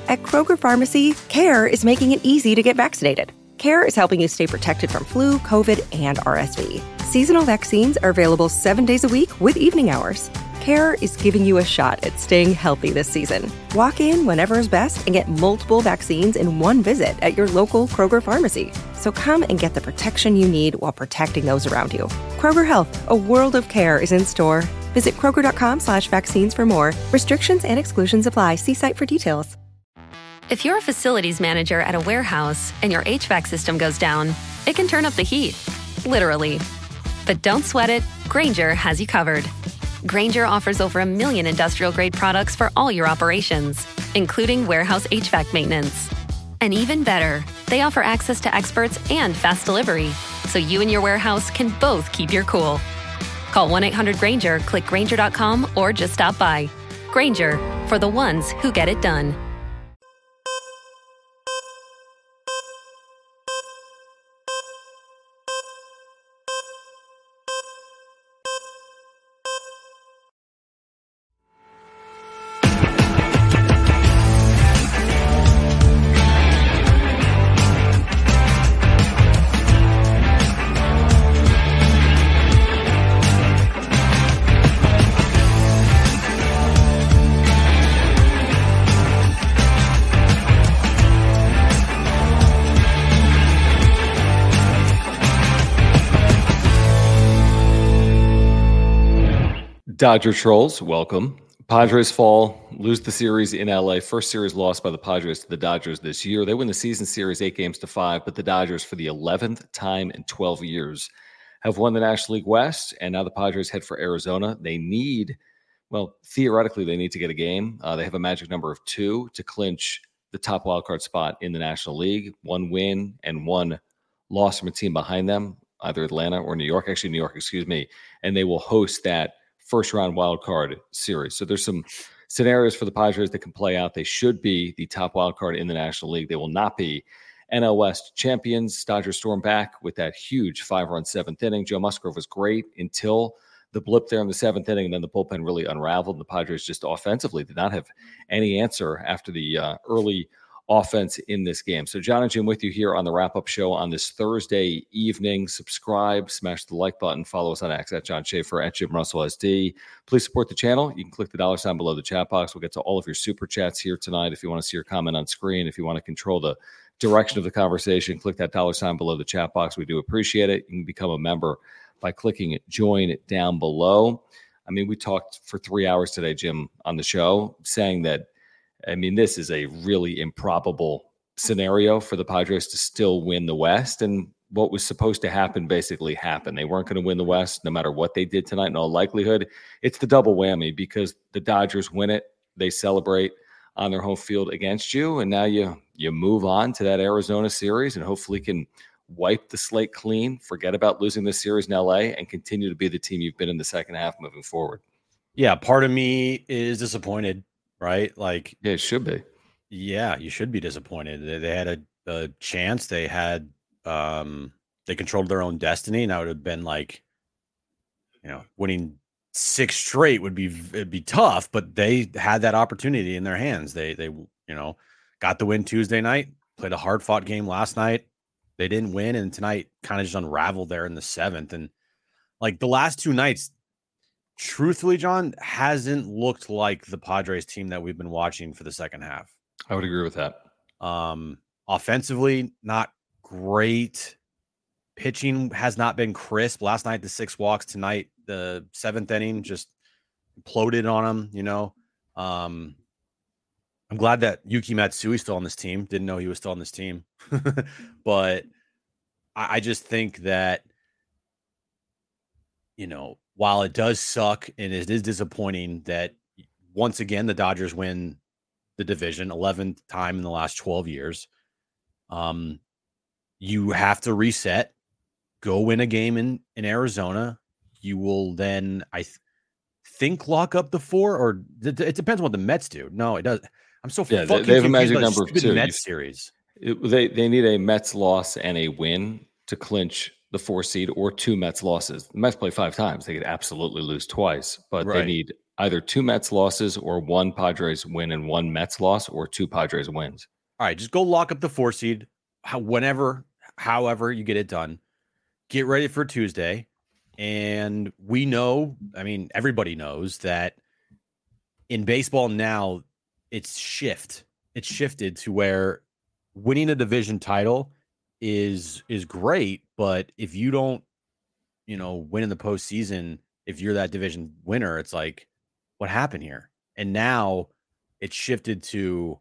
At Kroger Pharmacy, CARE is making it easy to get vaccinated. CARE is helping you stay protected from flu, COVID, and RSV. Seasonal vaccines are available 7 days a week with evening hours. CARE is giving you a shot at staying healthy this season. Walk in whenever is best and get multiple vaccines in one visit at your local Kroger Pharmacy. So come and get the protection you need while protecting those around you. Kroger Health, a world of care is in store. Visit Kroger.com/vaccines for more. Restrictions and exclusions apply. See site for details. If you're a facilities manager at a warehouse and your HVAC system goes down, it can turn up the heat, literally. But don't sweat it, Grainger has you covered. Grainger offers over 1 million industrial-grade products for all your operations, including warehouse HVAC maintenance. And even better, they offer access to experts and fast delivery, so you and your warehouse can both keep your cool. Call 1-800-GRAINGER, click Grainger.com, or just stop by. Grainger, for the ones who get it done. Dodger Trolls, welcome. Padres fall, lose the series in LA. First series lost by the Padres to the Dodgers this year. They win the season series 8-5, but the Dodgers, for the 11th time in 12 years, have won the National League West, and now the Padres head for Arizona. They need, well, theoretically, they need to get a game. They have a magic number of 2 to clinch the top wildcard spot in the National League. 1 win and 1 loss from a team behind them, either Atlanta or New York. Actually, New York, excuse me. And they will host that first round wild card series. So there's some scenarios for the Padres that can play out. They should be the top wild card in the National League. They will not be NL West champions. Dodgers storm back with that huge 5-run 7th inning. Joe Musgrove was great until the blip there in the 7th inning, and then the bullpen really unraveled. And the Padres just offensively did not have any answer after the early offense in this game. So John and Jim with you here on the wrap-up show on this Thursday evening. Subscribe, smash the like button, follow us on X at John Schaefer, at Jim Russell SD. Please support the channel. You can click the $ below the chat box. We'll get to all of your super chats here tonight. If you want to see your comment on screen, if you want to control the direction of the conversation, click that $ below the chat box. We do appreciate it. You can become a member by clicking join down below. I mean, we talked for 3 hours today, Jim, on the show, saying that, I mean, this is a really improbable scenario for the Padres to still win the West. And what was supposed to happen basically happened. They weren't going to win the West no matter what they did tonight. In all likelihood, it's the double whammy because the Dodgers win it. They celebrate on their home field against you. And now you move on to that Arizona series and hopefully can wipe the slate clean, forget about losing this series in LA, and continue to be the team you've been in the second half moving forward. Yeah, part of me is disappointed. Right? Like, yeah, it should be. Yeah, you should be disappointed. They had a chance. They had they controlled their own destiny. And that would have been like, winning 6 straight it'd be tough, but they had that opportunity in their hands. They got the win Tuesday night, played a hard fought game last night. They didn't win, and tonight kind of just unraveled there in the 7th. And like the last 2 nights, truthfully, John, hasn't looked like the Padres team that we've been watching for the second half. I would agree with that. Offensively, not great. Pitching has not been crisp. Last night, the 6 walks. Tonight, the 7th inning just imploded on them. I'm glad that Yuki Matsui's still on this team. Didn't know he was still on this team. But I just think that, while it does suck and it is disappointing that once again the Dodgers win the division 11th time in the last 12 years, you have to reset, go win a game in Arizona. You will then, I think, lock up the 4, or it depends on what the Mets do. No, it does. I'm so fucking they have a magic number of 2. Mets series. They need a Mets loss and a win to clinch the 4 seed or 2 Mets losses. The Mets play 5 times. They could absolutely lose twice, but they need either 2 Mets losses or 1 Padres win and 1 Mets loss or 2 Padres wins. All right, just go lock up the 4 seed however you get it done. Get ready for Tuesday. And we know, I mean, everybody knows that in baseball now, it's shifted to where winning a division title is great, but if you don't, win in the postseason, if you're that division winner, it's like, what happened here? And now it's shifted to,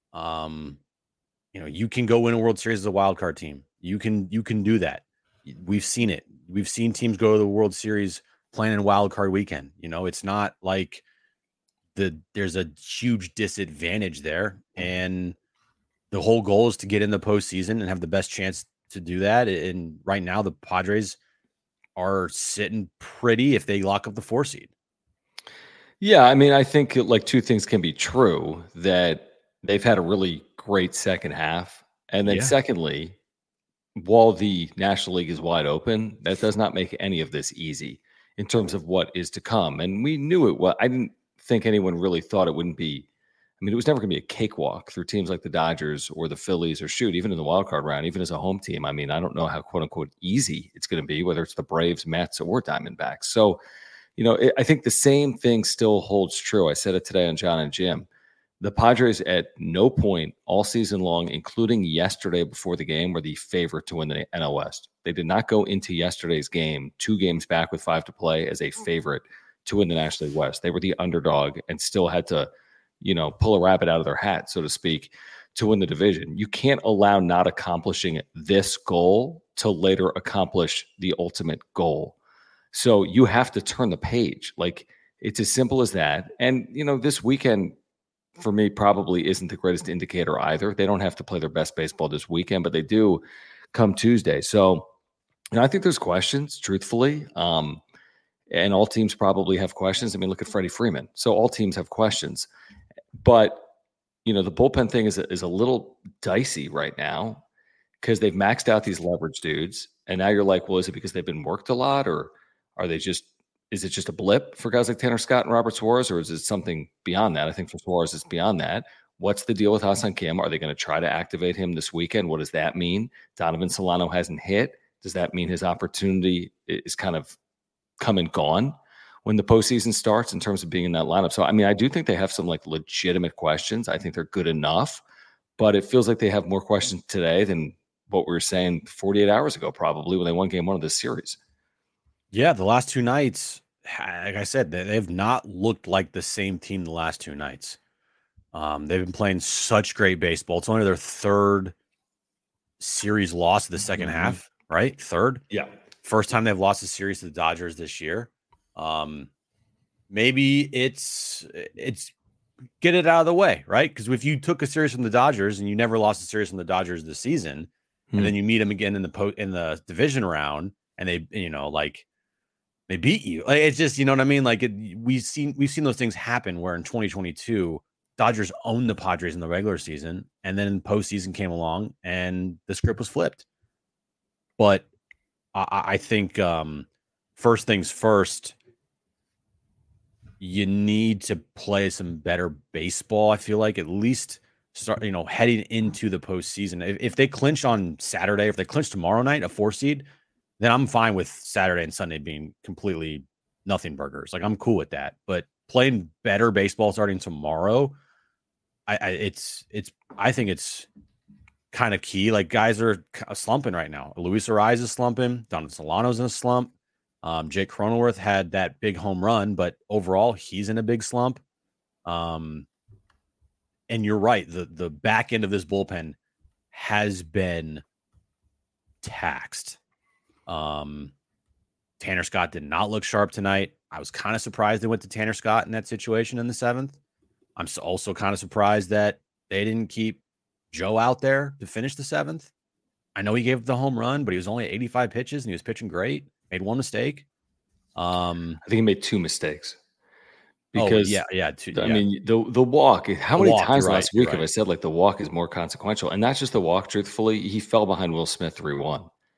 you can go win a World Series as a wild card team. You can do that. We've seen it. We've seen teams go to the World Series playing in wild card weekend. It's not like there's a huge disadvantage there. And the whole goal is to get in the postseason and have the best chance to do that. And right now the Padres are sitting pretty if they lock up the 4 seed. Yeah. I mean, I think like 2 things can be true, that they've had a really great second half. And then secondly, while the National League is wide open, that does not make any of this easy in terms of what is to come. And we knew it. Well, I didn't think anyone really thought it wouldn't be. I mean, it was never going to be a cakewalk through teams like the Dodgers or the Phillies, or even in the wild card round, even as a home team. I mean, I don't know how quote unquote easy it's going to be, whether it's the Braves, Mets, or Diamondbacks. So, I think the same thing still holds true. I said it today on John and Jim. The Padres at no point all season long, including yesterday before the game, were the favorite to win the NL West. They did not go into yesterday's game, 2 games back with 5 to play, as a favorite to win the National League West. They were the underdog and still had to, pull a rabbit out of their hat, so to speak, to win the division. You can't allow not accomplishing this goal to later accomplish the ultimate goal. So you have to turn the page. Like, it's as simple as that. And, this weekend, for me, probably isn't the greatest indicator either. They don't have to play their best baseball this weekend, but they do come Tuesday. So, I think there's questions, truthfully. And all teams probably have questions. I mean, look at Freddie Freeman. So all teams have questions. But, the bullpen thing is a little dicey right now because they've maxed out these leverage dudes. And now you're like, well, is it because they've been worked a lot, or is it just a blip for guys like Tanner Scott and Robert Suarez, or is it something beyond that? I think for Suarez, it's beyond that. What's the deal with Ha-Seong Kim? Are they going to try to activate him this weekend? What does that mean? Donovan Solano hasn't hit. Does that mean his opportunity is kind of come and gone when the postseason starts in terms of being in that lineup? So, I mean, I do think they have some like legitimate questions. I think they're good enough, but it feels like they have more questions today than what we were saying 48 hours ago, probably, when they won game 1 of this series. Yeah, the last 2 nights, like I said, they've not looked like the same team the last 2 nights. They've been playing such great baseball. It's only their 3rd series loss of the second half, right? 3rd? Yeah. First time they've lost a series to the Dodgers this year. Maybe it's get it out of the way, right? Because if you took a series from the Dodgers and you never lost a series from the Dodgers this season, and then you meet them again in the division round, and they they beat you. Like, it's just, you know what I mean? Like, we've seen those things happen where in 2022, Dodgers owned the Padres in the regular season, and then postseason came along and the script was flipped. But I think first things first, you need to play some better baseball. I feel like at least start, heading into the postseason. If they clinch on Saturday, if they clinch tomorrow night, a 4 seed, then I'm fine with Saturday and Sunday being completely nothing burgers. Like, I'm cool with that. But playing better baseball starting tomorrow, I think it's kind of key. Like, guys are slumping right now. Luis Ariz is slumping. Donovan Solano's in a slump. Jake Cronenworth had that big home run, but overall he's in a big slump. And you're right. The back end of this bullpen has been taxed. Tanner Scott did not look sharp tonight. I was kind of surprised they went to Tanner Scott in that situation in the 7th. I'm also kind of surprised that they didn't keep Joe out there to finish the 7th. I know he gave the home run, but he was only at 85 pitches and he was pitching great. Made 1 mistake. I think he made 2 mistakes. Because I mean, the walk. How many times last week have I said like the walk is more consequential? And not just the walk. Truthfully, he fell behind Will Smith 3-1.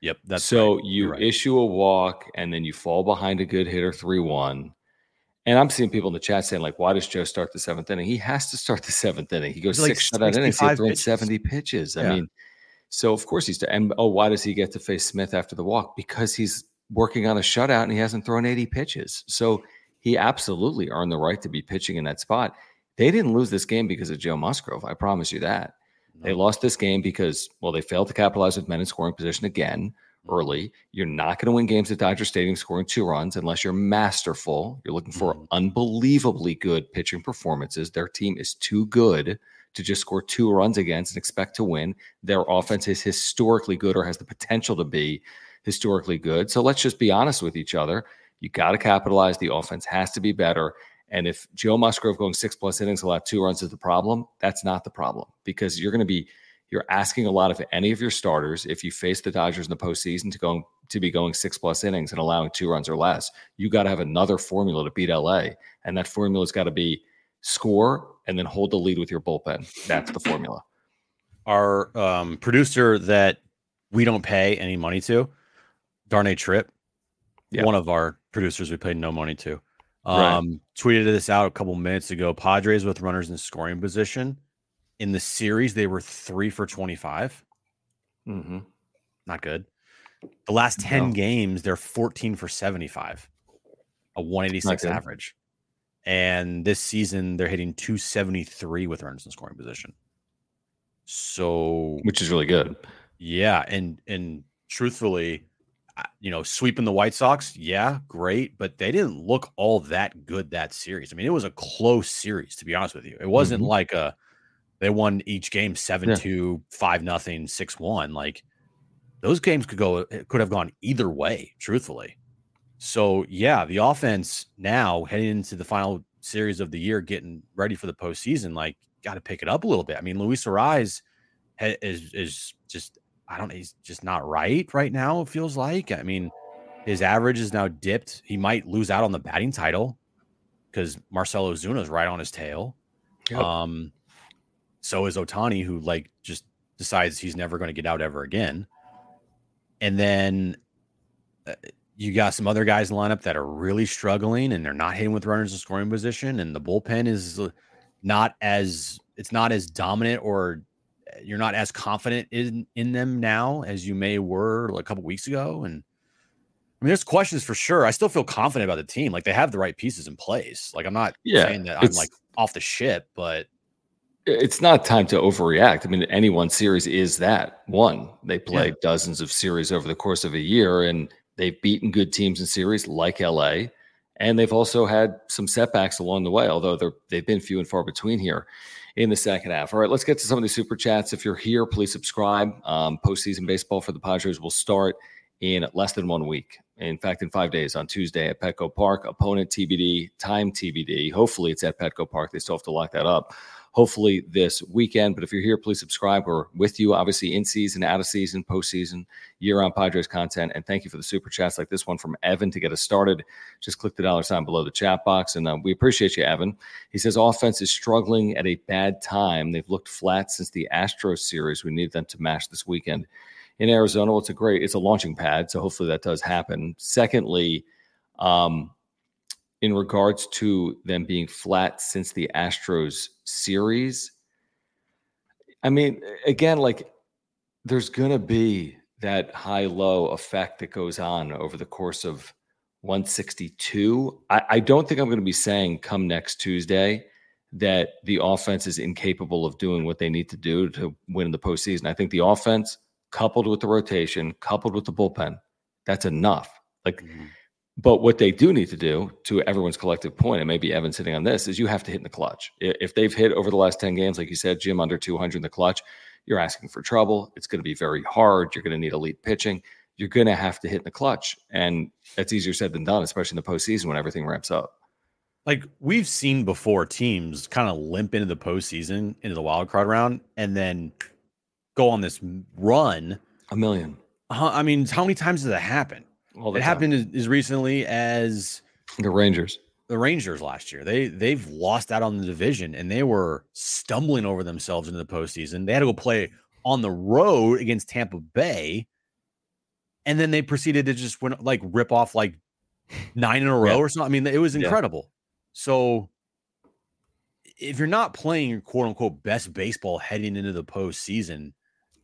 Yep. That's so right. you Right. issue a walk and then you fall behind a good hitter 3-1. And I'm seeing people in the chat saying, like, why does Joe start the 7th inning? He has to start the 7th inning. He goes He's like 6 shutout innings. He had 65 thrown pitches. 70 pitches. I Yeah. mean, so of course and why does he get to face Smith after the walk? Because he's working on a shutout and he hasn't thrown 80 pitches. So he absolutely earned the right to be pitching in that spot. They didn't lose this game because of Joe Musgrove. I promise you that. No. They lost this game because, well, they failed to capitalize with men in scoring position again early. You're not going to win games at Dodger Stadium scoring 2 runs unless you're masterful. You're looking for unbelievably good pitching performances. Their team is too good to just score 2 runs against and expect to win. Their offense is historically good or has the potential to be historically good. So let's just be honest with each other. You got to capitalize. The offense has to be better. And if Joe Musgrove going 6+ innings, allowed 2 runs is the problem, that's not the problem, because you're asking a lot of any of your starters. If you face the Dodgers in the postseason to be going 6+ innings and allowing 2 runs or less, you got to have another formula to beat LA. And that formula's got to be score and then hold the lead with your bullpen. That's the formula. Our producer that we don't pay any money to, Darnay Tripp, one of our producers we paid no money to, tweeted this out a couple minutes ago. Padres with runners in scoring position. In the series, they were 3 for 25. Mm-hmm. Not good. The last 10 games, they're 14 for 75, a 186 average. And this season, they're hitting 273 with runners in scoring position. So, which is really good. Yeah, and truthfully, sweeping the White Sox, yeah, great, but they didn't look all that good that series. I mean, it was a close series, to be honest with you. It wasn't like they won each game 7-2, 5-0, 6-1. Like, those games could have gone either way, truthfully. So yeah, the offense now heading into the final series of the year, getting ready for the postseason, like, got to pick it up a little bit. I mean, Luis Arraez is just, he's just not right now. It feels like, I mean, his average is now dipped. He might lose out on the batting title because Marcell Ozuna is right on his tail. Yep. So is Ohtani, who just decides he's never going to get out ever again. And then you got some other guys in the lineup that are really struggling, and they're not hitting with runners in scoring position. And the bullpen is not as dominant, or you're not as confident in them now as you were a couple weeks ago. And I mean, there's questions for sure. I still feel confident about the team. Like, they have the right pieces in place. Like, I'm not saying that I'm off the ship, but it's not time to overreact. I mean, any one series is that one. They play dozens of series over the course of a year, and they've beaten good teams in series like LA, and they've also had some setbacks along the way, although they've been few and far between here in the second half. All right, let's get to some of the super chats. If you're here, please subscribe. Postseason baseball for the Padres will start in less than 1 week. In fact, in 5 days, on Tuesday at Petco Park. Opponent TBD, time TBD. Hopefully it's at Petco Park. They still have to lock that up. Hopefully this weekend. But if you're here, please subscribe. We're with you, obviously, in season, out of season, postseason, year-round Padres content. And thank you for the super chats like this one from Evan to get us started. Just click the $ below the chat box. And we appreciate you, Evan. He says, offense is struggling at a bad time. They've looked flat since the Astros series. We need them to match this weekend in Arizona. Well, it's a launching pad, so hopefully that does happen. Secondly, in regards to them being flat since the Astros series, I mean, again, there's going to be that high-low effect that goes on over the course of 162. I don't think I'm going to be saying come next Tuesday that the offense is incapable of doing what they need to do to win in the postseason. I think the offense, coupled with the rotation, coupled with the bullpen, that's enough. But what they do need to do, to everyone's collective point, and maybe Evan sitting on this, is you have to hit in the clutch. If they've hit over the last 10 games, like you said, Jim, under 200 in the clutch, you're asking for trouble. It's going to be very hard. You're going to need elite pitching. You're going to have to hit in the clutch. And that's easier said than done, especially in the postseason when everything ramps up. Like, we've seen before teams kind of limp into the postseason, into the wild card round, and then go on this run. A million. I mean, how many times does that happen? It happened as recently as the Rangers last year. They've lost out on the division, and they were stumbling over themselves into the postseason. They had to go play on the road against Tampa Bay And then they proceeded to just rip off like 9 in a row or something. I mean, it was incredible. So if you're not playing your quote unquote best baseball heading into the postseason,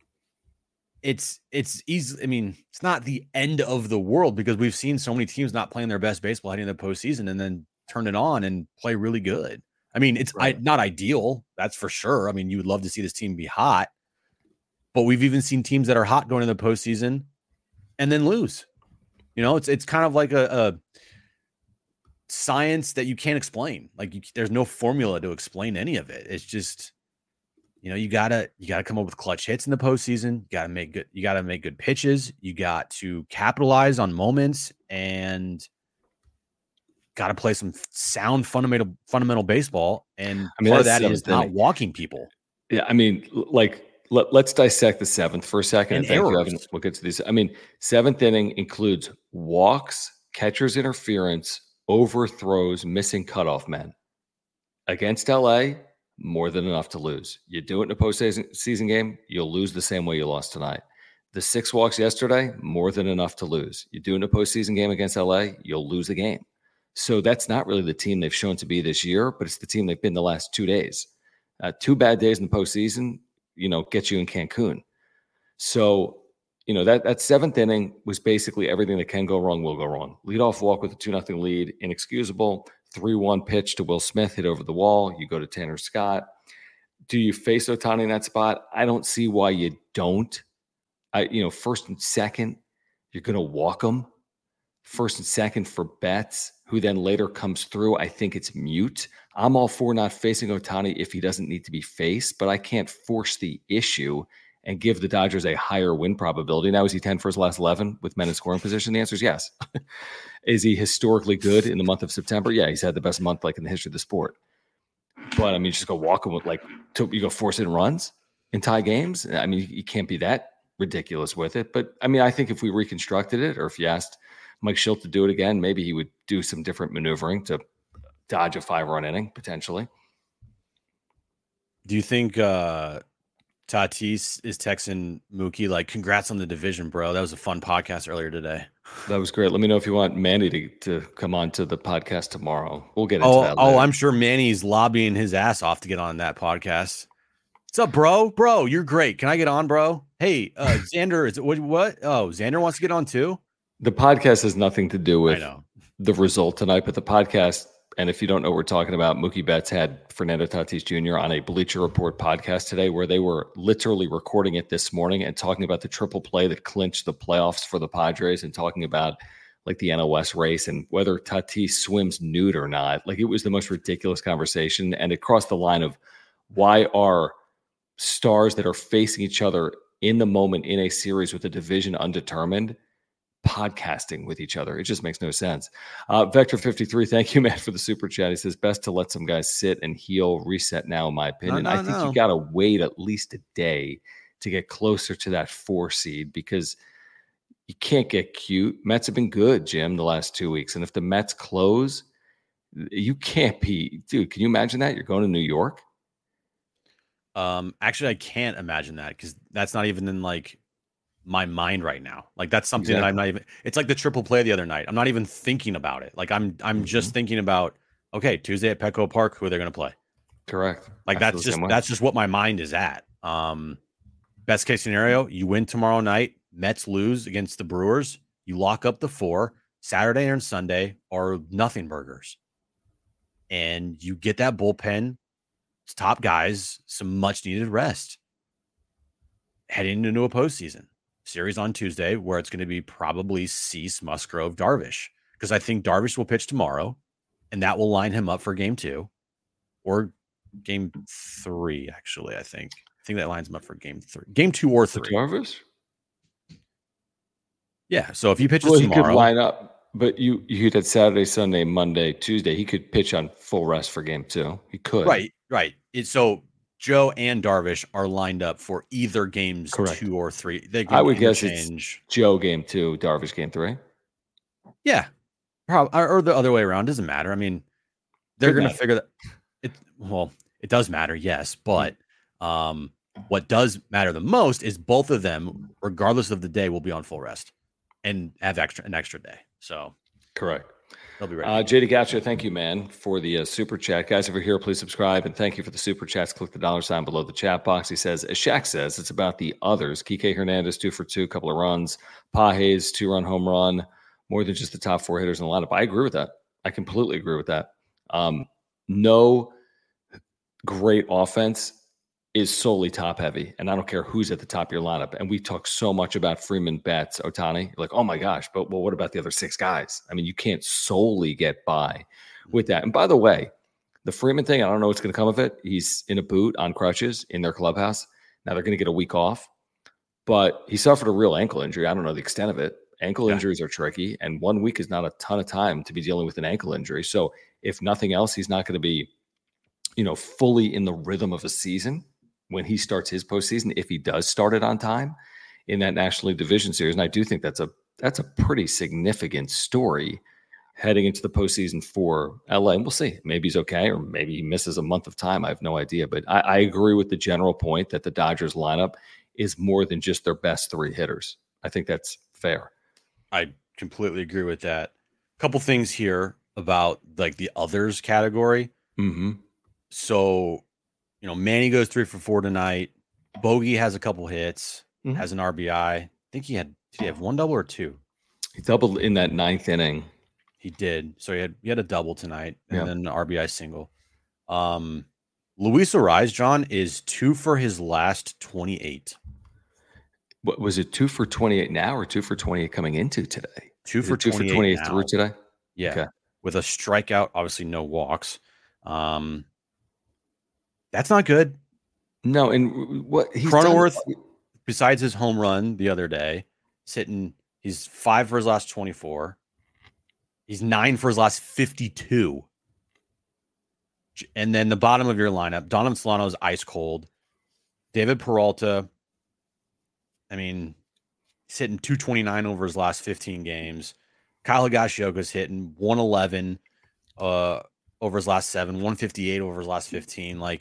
it's easy. I mean, it's not the end of the world because we've seen so many teams not playing their best baseball heading into the postseason and then turn it on and play really good. I mean, it's not ideal. That's for sure. I mean, you would love to see this team be hot, but we've even seen teams that are hot going into the postseason and then lose. You know, it's kind of like a science that you can't explain. Like there's no formula to explain any of it. It's just, you know, you gotta come up with clutch hits in the postseason. You gotta make good pitches. You got to capitalize on moments and got to play some sound fundamental baseball. And part of that is not walking people. Yeah, I mean, like let's dissect the seventh for a second. And we'll get to these. I mean, seventh inning includes walks, catcher's interference, overthrows, missing cutoff men. Against LA, more than enough to lose. You do it in a postseason game, you'll lose the same way you lost tonight. The 6 walks yesterday, more than enough to lose. You do it in a postseason game against LA, you'll lose the game. So that's not really the team they've shown to be this year, but it's the team they've been the last 2 days. 2 bad days in the postseason, you know, get you in Cancun. So, you know, that seventh inning was basically everything that can go wrong will go wrong. Leadoff walk with a 2-0 lead, inexcusable. 3-1 pitch to Will Smith, hit over the wall. You go to Tanner Scott. Do you face Ohtani in that spot? I don't see why you don't. First and second, you're going to walk him. First and second for Betts, who then later comes through. I think it's mute. I'm all for not facing Ohtani if he doesn't need to be faced, but I can't force the issue and give the Dodgers a higher win probability. Now, is he 10 for his last 11 with men in scoring position? The answer is yes. Is he historically good in the month of September? Yeah, he's had the best month in the history of the sport. But I mean, just go walk him with you go force in runs in tie games. I mean, you can't be that ridiculous with it. But I mean, I think if we reconstructed it, or if you asked Mike Shildt to do it again, maybe he would do some different maneuvering to dodge a 5-run inning potentially. Do you think Tatis is texting Mookie like, congrats on the division, bro? That was a fun podcast earlier today. That was great. Let me know if you want Manny to come on to the podcast tomorrow. We'll get into that later. Oh, I'm sure Manny's lobbying his ass off to get on that podcast. What's up, bro? Bro, you're great. Can I get on, bro? Hey, Xander, is it what? Oh, Xander wants to get on too? The podcast has nothing to do with the result tonight, but the podcast, and if you don't know what we're talking about, Mookie Betts had Fernando Tatis Jr. on a Bleacher Report podcast today where they were literally recording it this morning and talking about the triple play that clinched the playoffs for the Padres and talking about like the NL West race and whether Tatis swims nude or not. Like, it was the most ridiculous conversation, and it crossed the line of why are stars that are facing each other in the moment in a series with a division undetermined podcasting with each other. It just makes no sense. Vector 53, thank you, man, for the super chat. He says, best to let some guys sit and heal, reset now, in my opinion. I think you got to wait at least a day to get closer to that 4 seed because you can't get cute. Mets have been good, Jim, the last 2 weeks. And if the Mets close, you can't be, dude, can you imagine that? You're going to New York? Actually, I can't imagine that because that's not even in like my mind right now. Like, that's something that I'm not even, it's like the triple play the other night. I'm not even thinking about it. Like, I'm just thinking about, okay, Tuesday at Petco Park, who are they going to play? Correct. Like, that's just what my mind is at. Best case scenario, you win tomorrow night, Mets lose against the Brewers, you lock up the 4, Saturday and Sunday are nothing burgers. And you get that bullpen, top guys, some much needed rest heading into a postseason series on Tuesday, where it's going to be probably Cease, Musgrove, Darvish, because I think Darvish will pitch tomorrow, and that will line him up for game 2 or game 3. Actually, I think that lines him up for game 2 or 3. Darvish? Yeah. So if he pitches tomorrow, he could line up. But you hit Saturday, Sunday, Monday, Tuesday. He could pitch on full rest for game 2. He could. Right. So Joe and Darvish are lined up for either games Correct. 2 or 3. I would guess it's Joe game 2, Darvish game 3. Yeah, probably, or the other way around. Doesn't matter. I mean, they're going to figure that. It does matter, yes, but what does matter the most is both of them, regardless of the day, will be on full rest. and have an extra day. So correct. They'll be ready. JD Gotcha, thank you, man, for the super chat. Guys, if you're here, please subscribe. And thank you for the super chats. Click the $ below the chat box. He says, as Shaq says, it's about the others. Kike Hernandez, 2 for 2, couple of runs. Pages, 2-run home run. More than just the top 4 hitters in the lineup. I agree with that. I completely agree with that. No great offense is solely top heavy. And I don't care who's at the top of your lineup. And we talk so much about Freeman, Betts, Ohtani. Like, oh my gosh, but well, what about the other 6 guys? I mean, you can't solely get by with that. And by the way, the Freeman thing, I don't know what's going to come of it. He's in a boot on crutches in their clubhouse. Now they're going to get a week off, but he suffered a real ankle injury. I don't know the extent of it. Ankle injuries are tricky, and 1 week is not a ton of time to be dealing with an ankle injury. So if nothing else, he's not going to be, fully in the rhythm of a season when he starts his postseason, if he does start it on time in that National League Division Series. And I do think that's a pretty significant story heading into the postseason for LA. And we'll see. Maybe he's okay, or maybe he misses a month of time. I have no idea. But I agree with the general point that the Dodgers lineup is more than just their best 3 hitters. I think that's fair. I completely agree with that. A couple things here about like the others category. Mm-hmm. So, Manny goes 3 for 4 tonight. Bogey has a couple hits, has an RBI. I think did he have 1 double or 2? He doubled in that 9th inning. He did. So he had a double tonight and then an RBI single. Luis Arraez, John, is 2 for his last 28. What was it, 2 for 28 now or 2 for 28 coming into today? 2 for 28 through today? Yeah. Okay. With a strikeout, obviously no walks. That's not good. No, and what he's Cronenworth, besides his home run the other day, he's 5 for his last 24. He's 9 for his last 52. And then the bottom of your lineup, Donovan Solano is ice cold. David Peralta, I mean, he's hitting 229 over his last 15 games. Kyle Higashioka's hitting 111 over his last 7, 158 over his last 15. Like,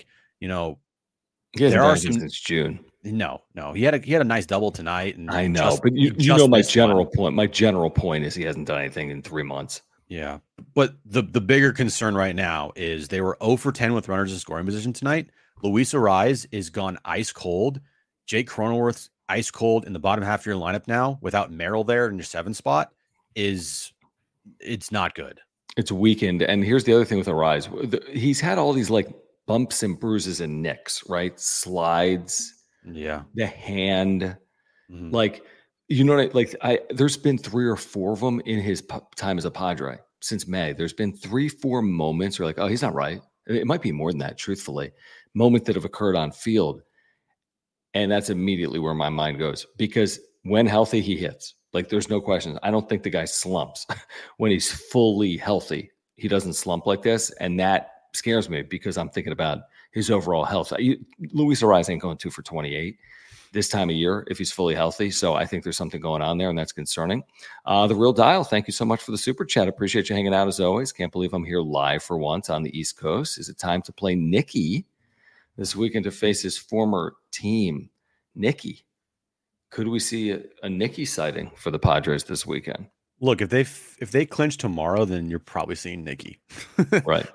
there are some since June. No, he had a nice double tonight. And I know, but my general point. My general point is he hasn't done anything in 3 months. Yeah, but the bigger concern right now is they were 0 for 10 with runners in scoring position tonight. Luis Arraez is gone ice cold. Jake Cronenworth's ice cold in the bottom half of your lineup now without Merrill there in your 7 spot it's not good. It's weakened. And here's the other thing with Arraez. He's had all these like bumps and bruises and nicks, right? Slides. Yeah. The hand. Mm-hmm. Like, there's been 3 or 4 of them in his time as a Padre since May. There's been 3-4 moments where like, oh, he's not right. It might be more than that, truthfully. Moments that have occurred on field. And that's immediately where my mind goes. Because when healthy, he hits. Like, there's no question. I don't think the guy slumps. When he's fully healthy, he doesn't slump like this. And that scares me because I'm thinking about his overall health. Luis Arraez ain't going 2 for 28 this time of year if he's fully healthy. So I think there's something going on there, and that's concerning. The Real Dial, thank you so much for the super chat. Appreciate you hanging out as always. Can't believe I'm here live for once on the East Coast. Is it time to play Nicky this weekend to face his former team? Nicky. Could we see a Nicky sighting for the Padres this weekend? Look, if they clinch tomorrow, then you're probably seeing Nicky. Right.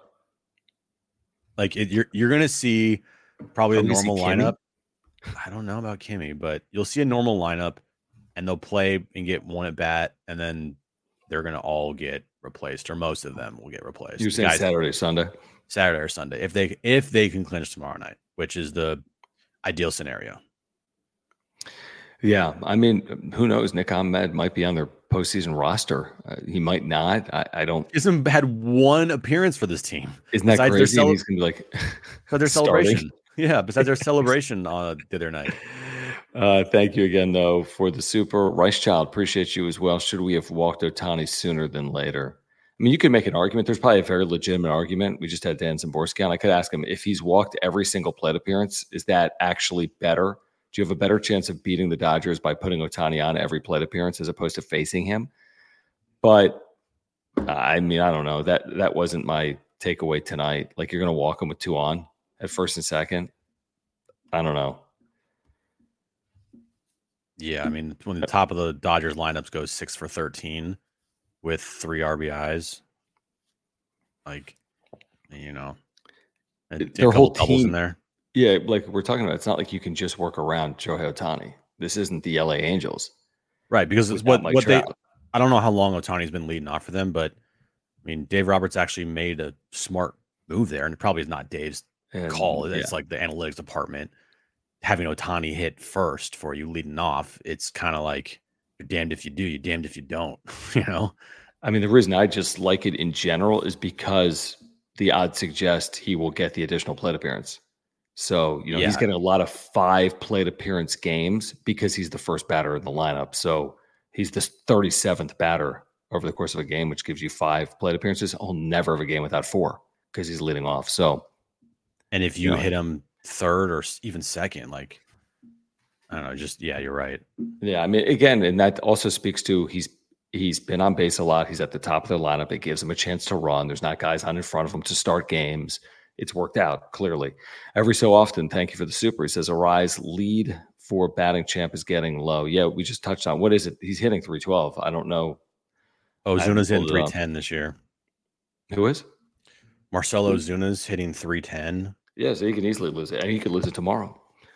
Like you're going to see probably a normal lineup. I don't know about Kimmy, but you'll see a normal lineup, and they'll play and get 1 at bat, and then they're going to all get replaced, or most of them will get replaced. You're saying Saturday or Sunday, if they can clinch tomorrow night, which is the ideal scenario. Yeah, I mean, who knows? Nick Ahmed might be on their postseason roster. He might not. I don't. He hasn't had 1 appearance for this team. Isn't that crazy? And he's gonna be like, for their celebration. Yeah, besides their celebration the other night. Thank you again, though, for the super. Rice Child, appreciate you as well. Should we have walked Ohtani sooner than later? I mean, you could make an argument. There's probably a very legitimate argument. We just had Dan Szymborski on. I could ask him if he's walked every single plate appearance, is that actually better? Do you have a better chance of beating the Dodgers by putting Ohtani on every plate appearance as opposed to facing him? But I mean, I don't know. That wasn't my takeaway tonight. Like, you're going to walk him with 2 on at first and second. I don't know. Yeah, I mean, when the top of the Dodgers lineups goes 6 for 13 with 3 RBIs, like, you know, a Their couple whole doubles in team, there. yeah, like we're talking about, it's not like you can just work around Shohei Ohtani. This isn't the LA Angels Right, because it's without Mike what they Trout. I don't know how long Otani's been leading off for them, but I mean, Dave Roberts actually made a smart move there, and it probably is not Dave's call. And yeah, It's like the analytics department having Otani hit first for you leading off. It's kind of like you're damned if you do, you're damned if you don't, you know? I mean, the reason I just like it in general is because the odds suggest he will get the additional plate appearance. So, he's Yeah. getting a lot of 5 plate appearance games because he's the first batter in the lineup. So he's the 37th batter over the course of a game, which gives you 5 plate appearances. He'll never have a game without 4 because he's leading off. So, And if you hit him third or even second, like, I don't know, you're right. Yeah, I mean, again, and that also speaks to he's been on base a lot. He's at the top of the lineup. It gives him a chance to run. There's not guys on in front of him to start games. It's worked out, clearly. Every so often, thank you for the super. He says, Arise lead for batting champ is getting low. Yeah, we just touched on, what is it? He's hitting 312. I don't know. Ozuna's hitting 310 this year. Who is? Marcell Ozuna's hitting 310. Yeah, so he can easily lose it. And he could lose it tomorrow.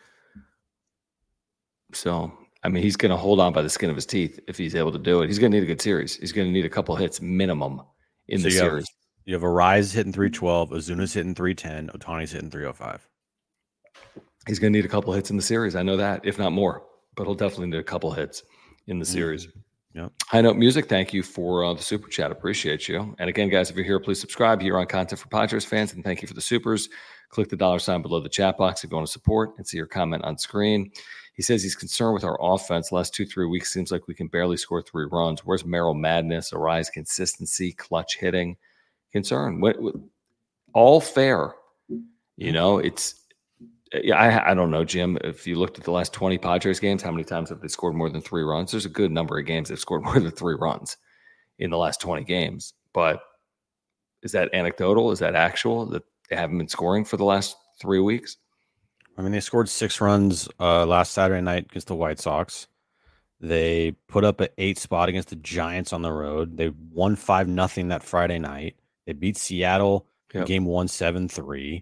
So, I mean, he's going to hold on by the skin of his teeth if he's able to do it. He's going to need a good series. He's going to need a couple hits minimum in the series. You have Arise hitting 312, Ozuna's hitting 310, Otani's hitting 305. He's going to need a couple hits in the series. I know that, if not more. But he'll definitely need a couple hits in the series. Yep. High Note Music, thank you for the super chat. Appreciate you. And again, guys, if you're here, please subscribe here on Content for Padres fans. And thank you for the supers. Click the $ below the chat box if you want to support and see your comment on screen. He says he's concerned with our offense. Last 2-3 weeks seems like we can barely score 3 runs. Where's Merrill madness, Arise consistency, clutch hitting? Concern. All fair. I don't know, Jim. If you looked at the last 20 Padres games, how many times have they scored more than 3 runs? There's a good number of games they've scored more than 3 runs in the last 20 games. But is that anecdotal? Is that actual that they haven't been scoring for the last 3 weeks? I mean, they scored 6 runs last Saturday night against the White Sox. They put up an 8 spot against the Giants on the road. They won 5-0 that Friday night. They beat Seattle in game 1, 7-3.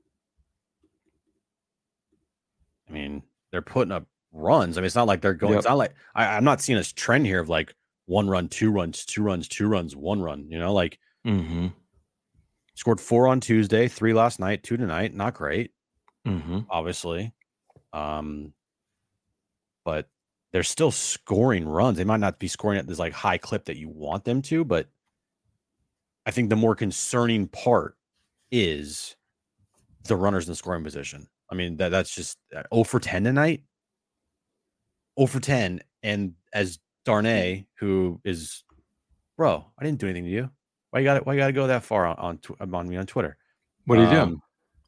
I mean, they're putting up runs. I mean, it's not like they're going. It's not like I'm not seeing a trend here of like 1 run, 2 runs, 2 runs, 2 runs, 1 run. Like scored 4 on Tuesday, 3 last night, 2 tonight. Not great, obviously. But they're still scoring runs. They might not be scoring at this like high clip that you want them to, but I think the more concerning part is the runners in the scoring position. I mean, that's just 0 for 10 tonight. 0 for 10. And as Darnay, who is, bro, I didn't do anything to you. Why you got to go that far on me on Twitter? What are you doing?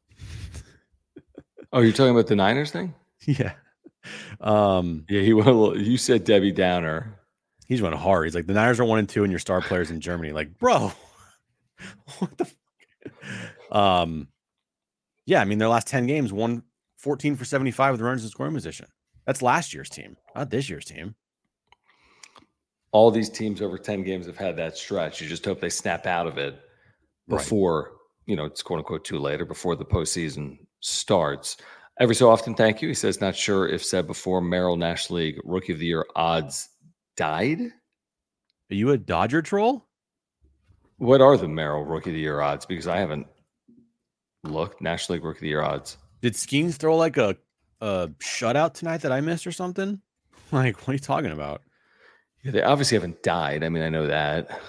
Oh, you're talking about the Niners thing? Yeah. He went a little, you said Debbie Downer. He's went hard. He's like, the Niners are 1-2 and your star players in Germany. Like, bro, what the fuck? Yeah, I mean, their last 10 games, won 14 for 75 with runners in scoring position. That's last year's team, not this year's team. All these teams over 10 games have had that stretch. You just hope they snap out of it before, it's quote unquote too late or before the postseason starts. Every so often, thank you. He says, not sure if said before, Merrill National League Rookie of the Year odds died. Are you a Dodger troll? What are the Merrill Rookie of the Year odds? Because I haven't looked. National League Rookie of the Year odds. Did Skeens throw like a shutout tonight that I missed or something? Like, what are you talking about? Yeah, they obviously haven't died. I mean, I know that.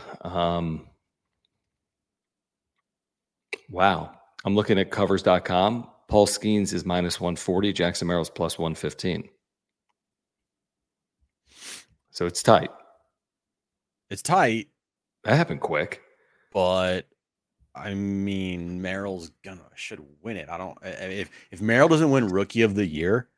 Wow. I'm looking at covers.com. Paul Skeens is -140. Jackson Merrill's +115. So it's tight. It's tight. That happened quick. But I mean, Merrill's should win it. If Merrill doesn't win Rookie of the Year,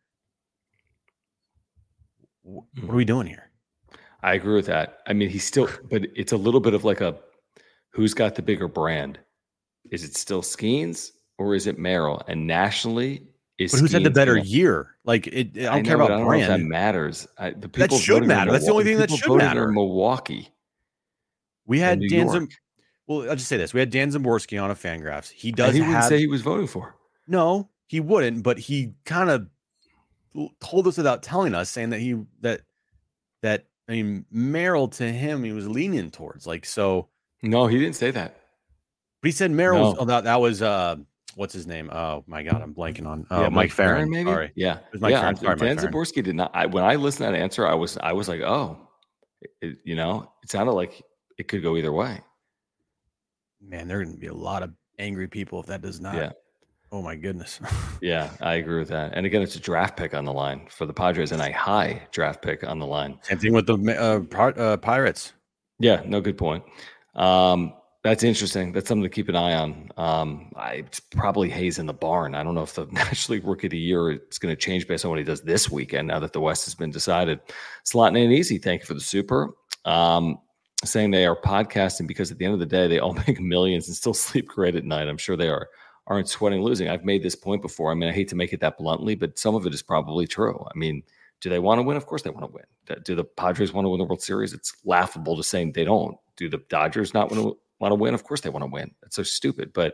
what are we doing here? I agree with that. I mean, he's still, but it's a little bit of like a who's got the bigger brand. Is it still Skeens or is it Merrill? And nationally, is. But who's had the Skeens better gonna- year? Like I don't care but about I don't know if that brand. matters. The That people should voting in matter. That's the only thing that people should voting matter. in Milwaukee. We had New Dan York. Well, I'll just say this. We had Dan Szymborski on a Fangraphs. He does And he wouldn't have say he was voting for. No, he wouldn't, but he kind of told us without telling us, saying that I mean, Merrill, to him, he was leaning towards, like, so. No, he didn't say that. But he said Merrill was, No. that was what's his name? Oh my God, I'm blanking on. Yeah, Mike Farron, maybe. Sorry, Yeah, it was Mike Farron. Sorry, Dan Mike Farron. Szymborski did not. When I listened to that answer, I was like, oh, it sounded like it could go either way. Man, there are going to be a lot of angry people if that does not. Yeah. Oh my goodness. Yeah, I agree with that. And again, it's a draft pick on the line for the Padres and a high draft pick on the line. Same thing with the Pirates. Yeah, no, good point. That's interesting. That's something to keep an eye on. It's probably Hayes in the barn. I don't know if the National League Rookie of the Year is going to change based on what he does this weekend now that the West has been decided. Slotting in easy. Thank you for the super. Saying they are podcasting because at the end of the day, they all make millions and still sleep great at night. I'm sure they aren't sweating losing. I've made this point before. I mean, I hate to make it that bluntly, but some of it is probably true. I mean, do they want to win? Of course they want to win. Do the Padres want to win the World Series? It's laughable to say they don't. Do the Dodgers not want to win? Of course they want to win. That's so stupid. But,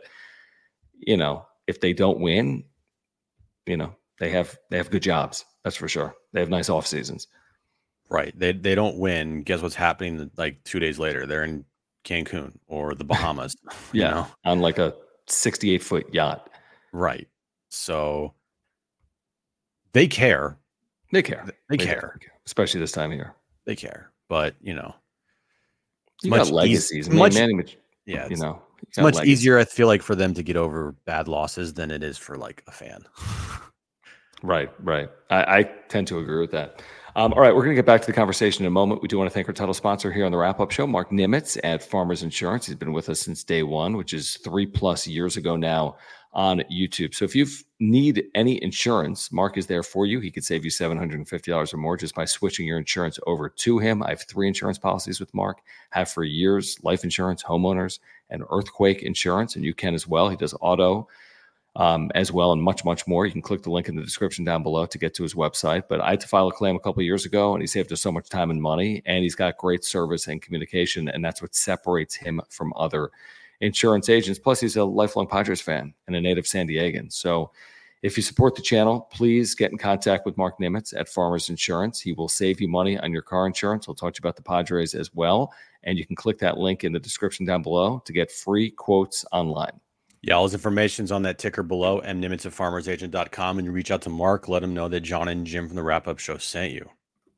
if they don't win, they have good jobs. That's for sure. They have nice off seasons. Right. They don't win. Guess what's happening like 2 days later? They're in Cancun or the Bahamas. On like a 68-foot yacht. Right. So they care. They care. They care. Especially this time of year. They care. But, you got legacies. It's much easier, I feel like, for them to get over bad losses than it is for like a fan. Right. I tend to agree with that. All right, we're going to get back to the conversation in a moment. We do want to thank our title sponsor here on the Wrap-Up Show, Mark Nimitz at Farmers Insurance. He's been with us since day one, which is 3+ years ago now on YouTube. So if you need any insurance, Mark is there for you. He could save you $750 or more just by switching your insurance over to him. I have 3 insurance policies with Mark, have for years: life insurance, homeowners, and earthquake insurance, and you can as well. He does auto as well, and much, much more. You can click the link in the description down below to get to his website. But I had to file a claim a couple of years ago, and he saved us so much time and money, and he's got great service and communication, and that's what separates him from other insurance agents. Plus, he's a lifelong Padres fan and a native San Diegan. So if you support the channel, please get in contact with Mark Nimitz at Farmers Insurance. He will save you money on your car insurance. We'll talk to you about the Padres as well, and you can click that link in the description down below to get free quotes online. Yeah, all his information's on that ticker below, mnimitz@farmersagent.com, and you reach out to Mark, let him know that John and Jim from the Wrap-Up Show sent you.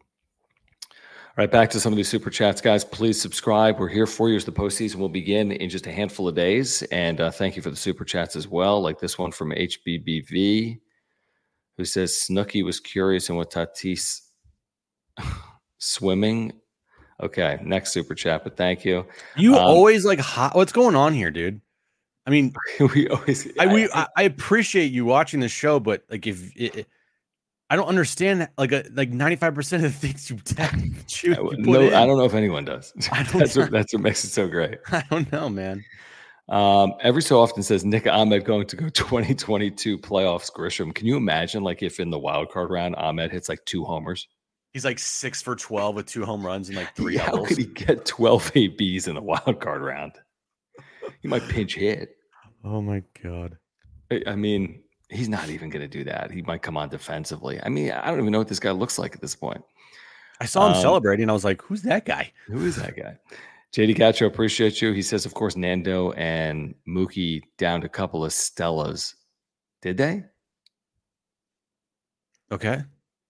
All right, back to some of these super chats, guys. Please subscribe. We're here for you as the postseason will begin in just a handful of days. And thank you for the super chats as well, like this one from HBBV, who says Snooki was curious in what Tatis swimming. Okay, next super chat, but thank you. You always like hot. What's going on here, dude? I mean, I appreciate you watching the show, but like I don't understand like 95% of the things you I don't know if anyone does. That's what makes it so great. I don't know, man. Every so often says Nick Ahmed going to go 2022 playoffs. Grisham, can you imagine like if in the wild card round Ahmed hits like 2 homers? He's like 6 for 12 with 2 home runs and like 3 How doubles. could he get 12 ABs in the wild card round? He might pinch hit. Oh my God. I mean, he's not even going to do that. He might come on defensively. I mean, I don't even know what this guy looks like at this point. I saw him celebrating. I was like, who's that guy? Who is that guy? JD Gacho, appreciate you. He says, of course, Nando and Mookie downed a couple of Stellas. Did they? Okay.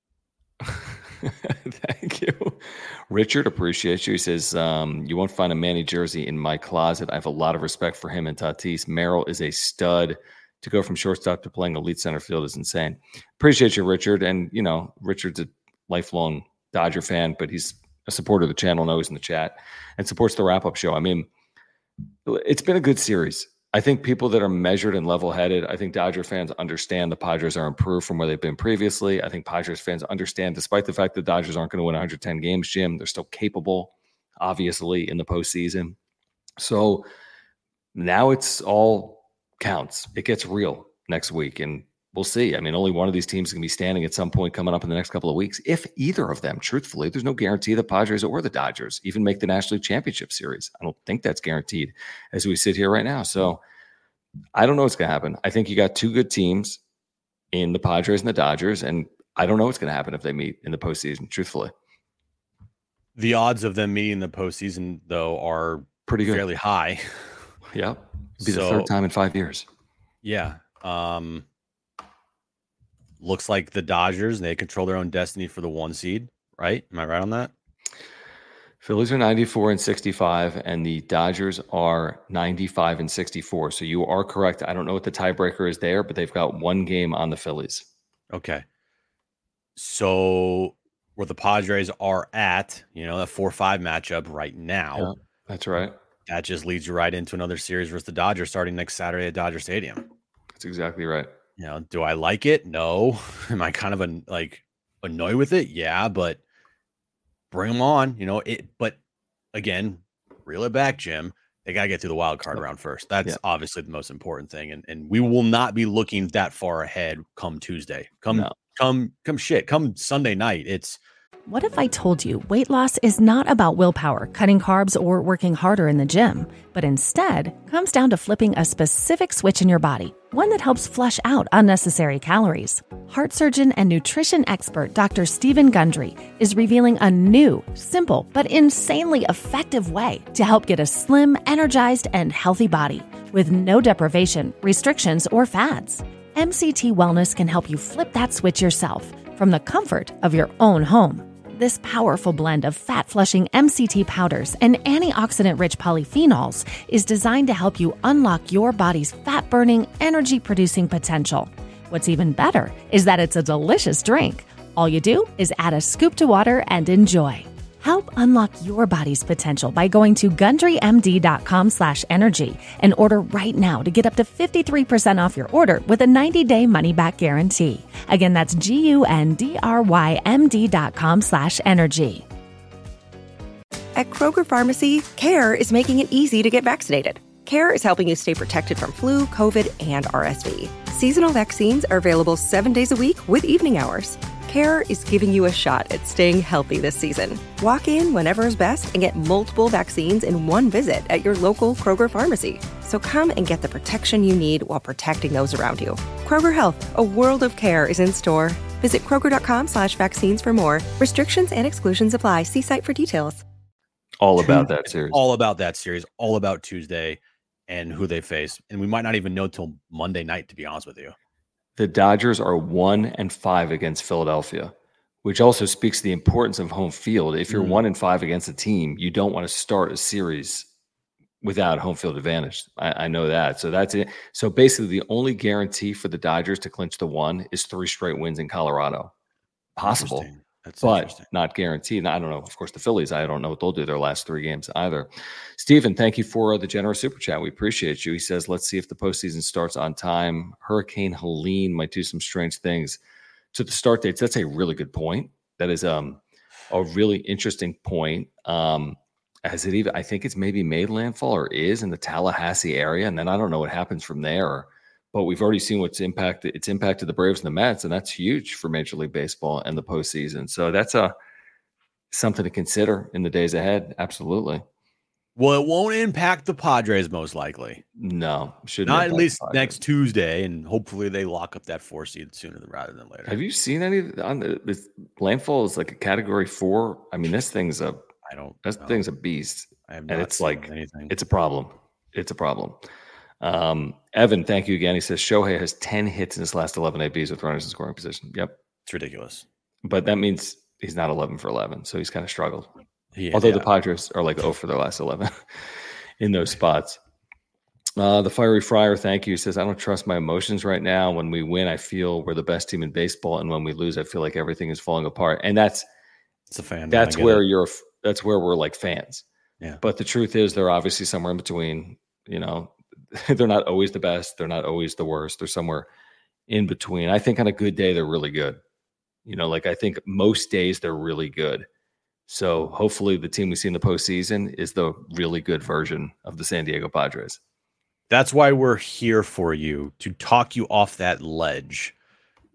Thank you. Richard, appreciate you. He says, you won't find a Manny jersey in my closet. I have a lot of respect for him and Tatis. Merrill is a stud. To go from shortstop to playing elite center field is insane. Appreciate you, Richard. And, Richard's a lifelong Dodger fan, but he's a supporter of the channel and always in the chat and supports the Wrap-Up Show. I mean, it's been a good series. I think people that are measured and level-headed, I think Dodger fans understand the Padres are improved from where they've been previously. I think Padres fans understand, despite the fact that the Dodgers aren't going to win 110 games, Jim, they're still capable, obviously, in the postseason. So now it's all counts. It gets real next week. And we'll see. I mean, only one of these teams is going to be standing at some point coming up in the next couple of weeks. If either of them, truthfully, there's no guarantee the Padres or the Dodgers even make the National League Championship Series. I don't think that's guaranteed as we sit here right now. So I don't know what's going to happen. I think you got two good teams in the Padres and the Dodgers, and I don't know what's going to happen if they meet in the postseason, truthfully. The odds of them meeting in the postseason, though, are pretty good, fairly high. Yeah. It'll be the third time in 5 years. Yeah. Looks like the Dodgers, they control their own destiny for the 1 seed, right? Am I right on that? Phillies are 94 and 65, and the Dodgers are 95 and 64. So you are correct. I don't know what the tiebreaker is there, but they've got one game on the Phillies. Okay. So where the Padres are at, that 4-5 matchup right now. Yeah, that's right. That just leads you right into another series versus the Dodgers starting next Saturday at Dodger Stadium. That's exactly right. Do I like it? No. Am I kind of annoyed with it? Yeah, but bring them on. But again, reel it back, Jim. They got to get through the wild card round first. That's obviously the most important thing, and we will not be looking that far ahead come Tuesday. Come Sunday night. What if I told you weight loss is not about willpower, cutting carbs, or working harder in the gym, but instead comes down to flipping a specific switch in your body, one that helps flush out unnecessary calories? Heart surgeon and nutrition expert Dr. Stephen Gundry is revealing a new, simple, but insanely effective way to help get a slim, energized, and healthy body with no deprivation, restrictions, or fads. MCT Wellness can help you flip that switch yourself from the comfort of your own home. This powerful blend of fat-flushing MCT powders and antioxidant-rich polyphenols is designed to help you unlock your body's fat-burning, energy-producing potential. What's even better is that it's a delicious drink. All you do is add a scoop to water and enjoy. Help unlock your body's potential by going to GundryMD.com/energy and order right now to get up to 53% off your order with a 90-day money-back guarantee. Again, that's GUNDRYMD.com/energy. At Kroger Pharmacy, CARE is making it easy to get vaccinated. CARE is helping you stay protected from flu, COVID, and RSV. Seasonal vaccines are available 7 days a week with evening hours. CARE is giving you a shot at staying healthy this season. Walk in whenever is best and get multiple vaccines in one visit at your local Kroger pharmacy. So come and get the protection you need while protecting those around you. Kroger Health, a world of care is in store. Visit Kroger.com/vaccines for more. Restrictions and exclusions apply. See site for details. All about that series. All about that series. All about Tuesday and who they face. And we might not even know till Monday night, to be honest with you. The Dodgers are 1-5 against Philadelphia, which also speaks to the importance of home field. If you're 1-5 against a team, you don't want to start a series without home field advantage. I know that. So that's it. So basically, the only guarantee for the Dodgers to clinch the 1 is 3 straight wins in Colorado. Possible, but not guaranteed. Now, I don't know. Of course, the Phillies, I don't know what they'll do their last 3 games either. Stephen, thank you for the generous super chat. We appreciate you. He says, let's see if the postseason starts on time. Hurricane Helene might do some strange things to the start dates. That's a really good point. That is a really interesting point. Has it even, I think it's maybe made landfall or is in the Tallahassee area. And then I don't know what happens from there. But we've already seen it's impacted the Braves and the Mets, and that's huge for Major League Baseball and the postseason. So that's something to consider in the days ahead. Absolutely. Well, it won't impact the Padres most likely. No, shouldn't. Not at least next Tuesday, and hopefully they lock up that 4 seed sooner rather than later. Have you seen any on this landfall is like a category 4? I mean, this thing's a beast. I have not seen anything. It's a problem. It's a problem. Evan, thank you again. He says Shohei has 10 hits in his last 11 ABs with runners in scoring position. Yep. It's ridiculous. But that means he's not 11 for 11. So he's kind of struggled. Although the Padres are like 0 for their last 11 in those spots. The Fiery Friar, thank you. He says, I don't trust my emotions right now. When we win, I feel we're the best team in baseball. And when we lose, I feel like everything is falling apart. And it's a fan. That's where we're like fans. Yeah. But the truth is they're obviously somewhere in between. They're not always the best. They're not always the worst. They're somewhere in between. I think on a good day, they're really good. I think most days they're really good. So hopefully the team we see in the postseason is the really good version of the San Diego Padres. That's why we're here for you, to talk you off that ledge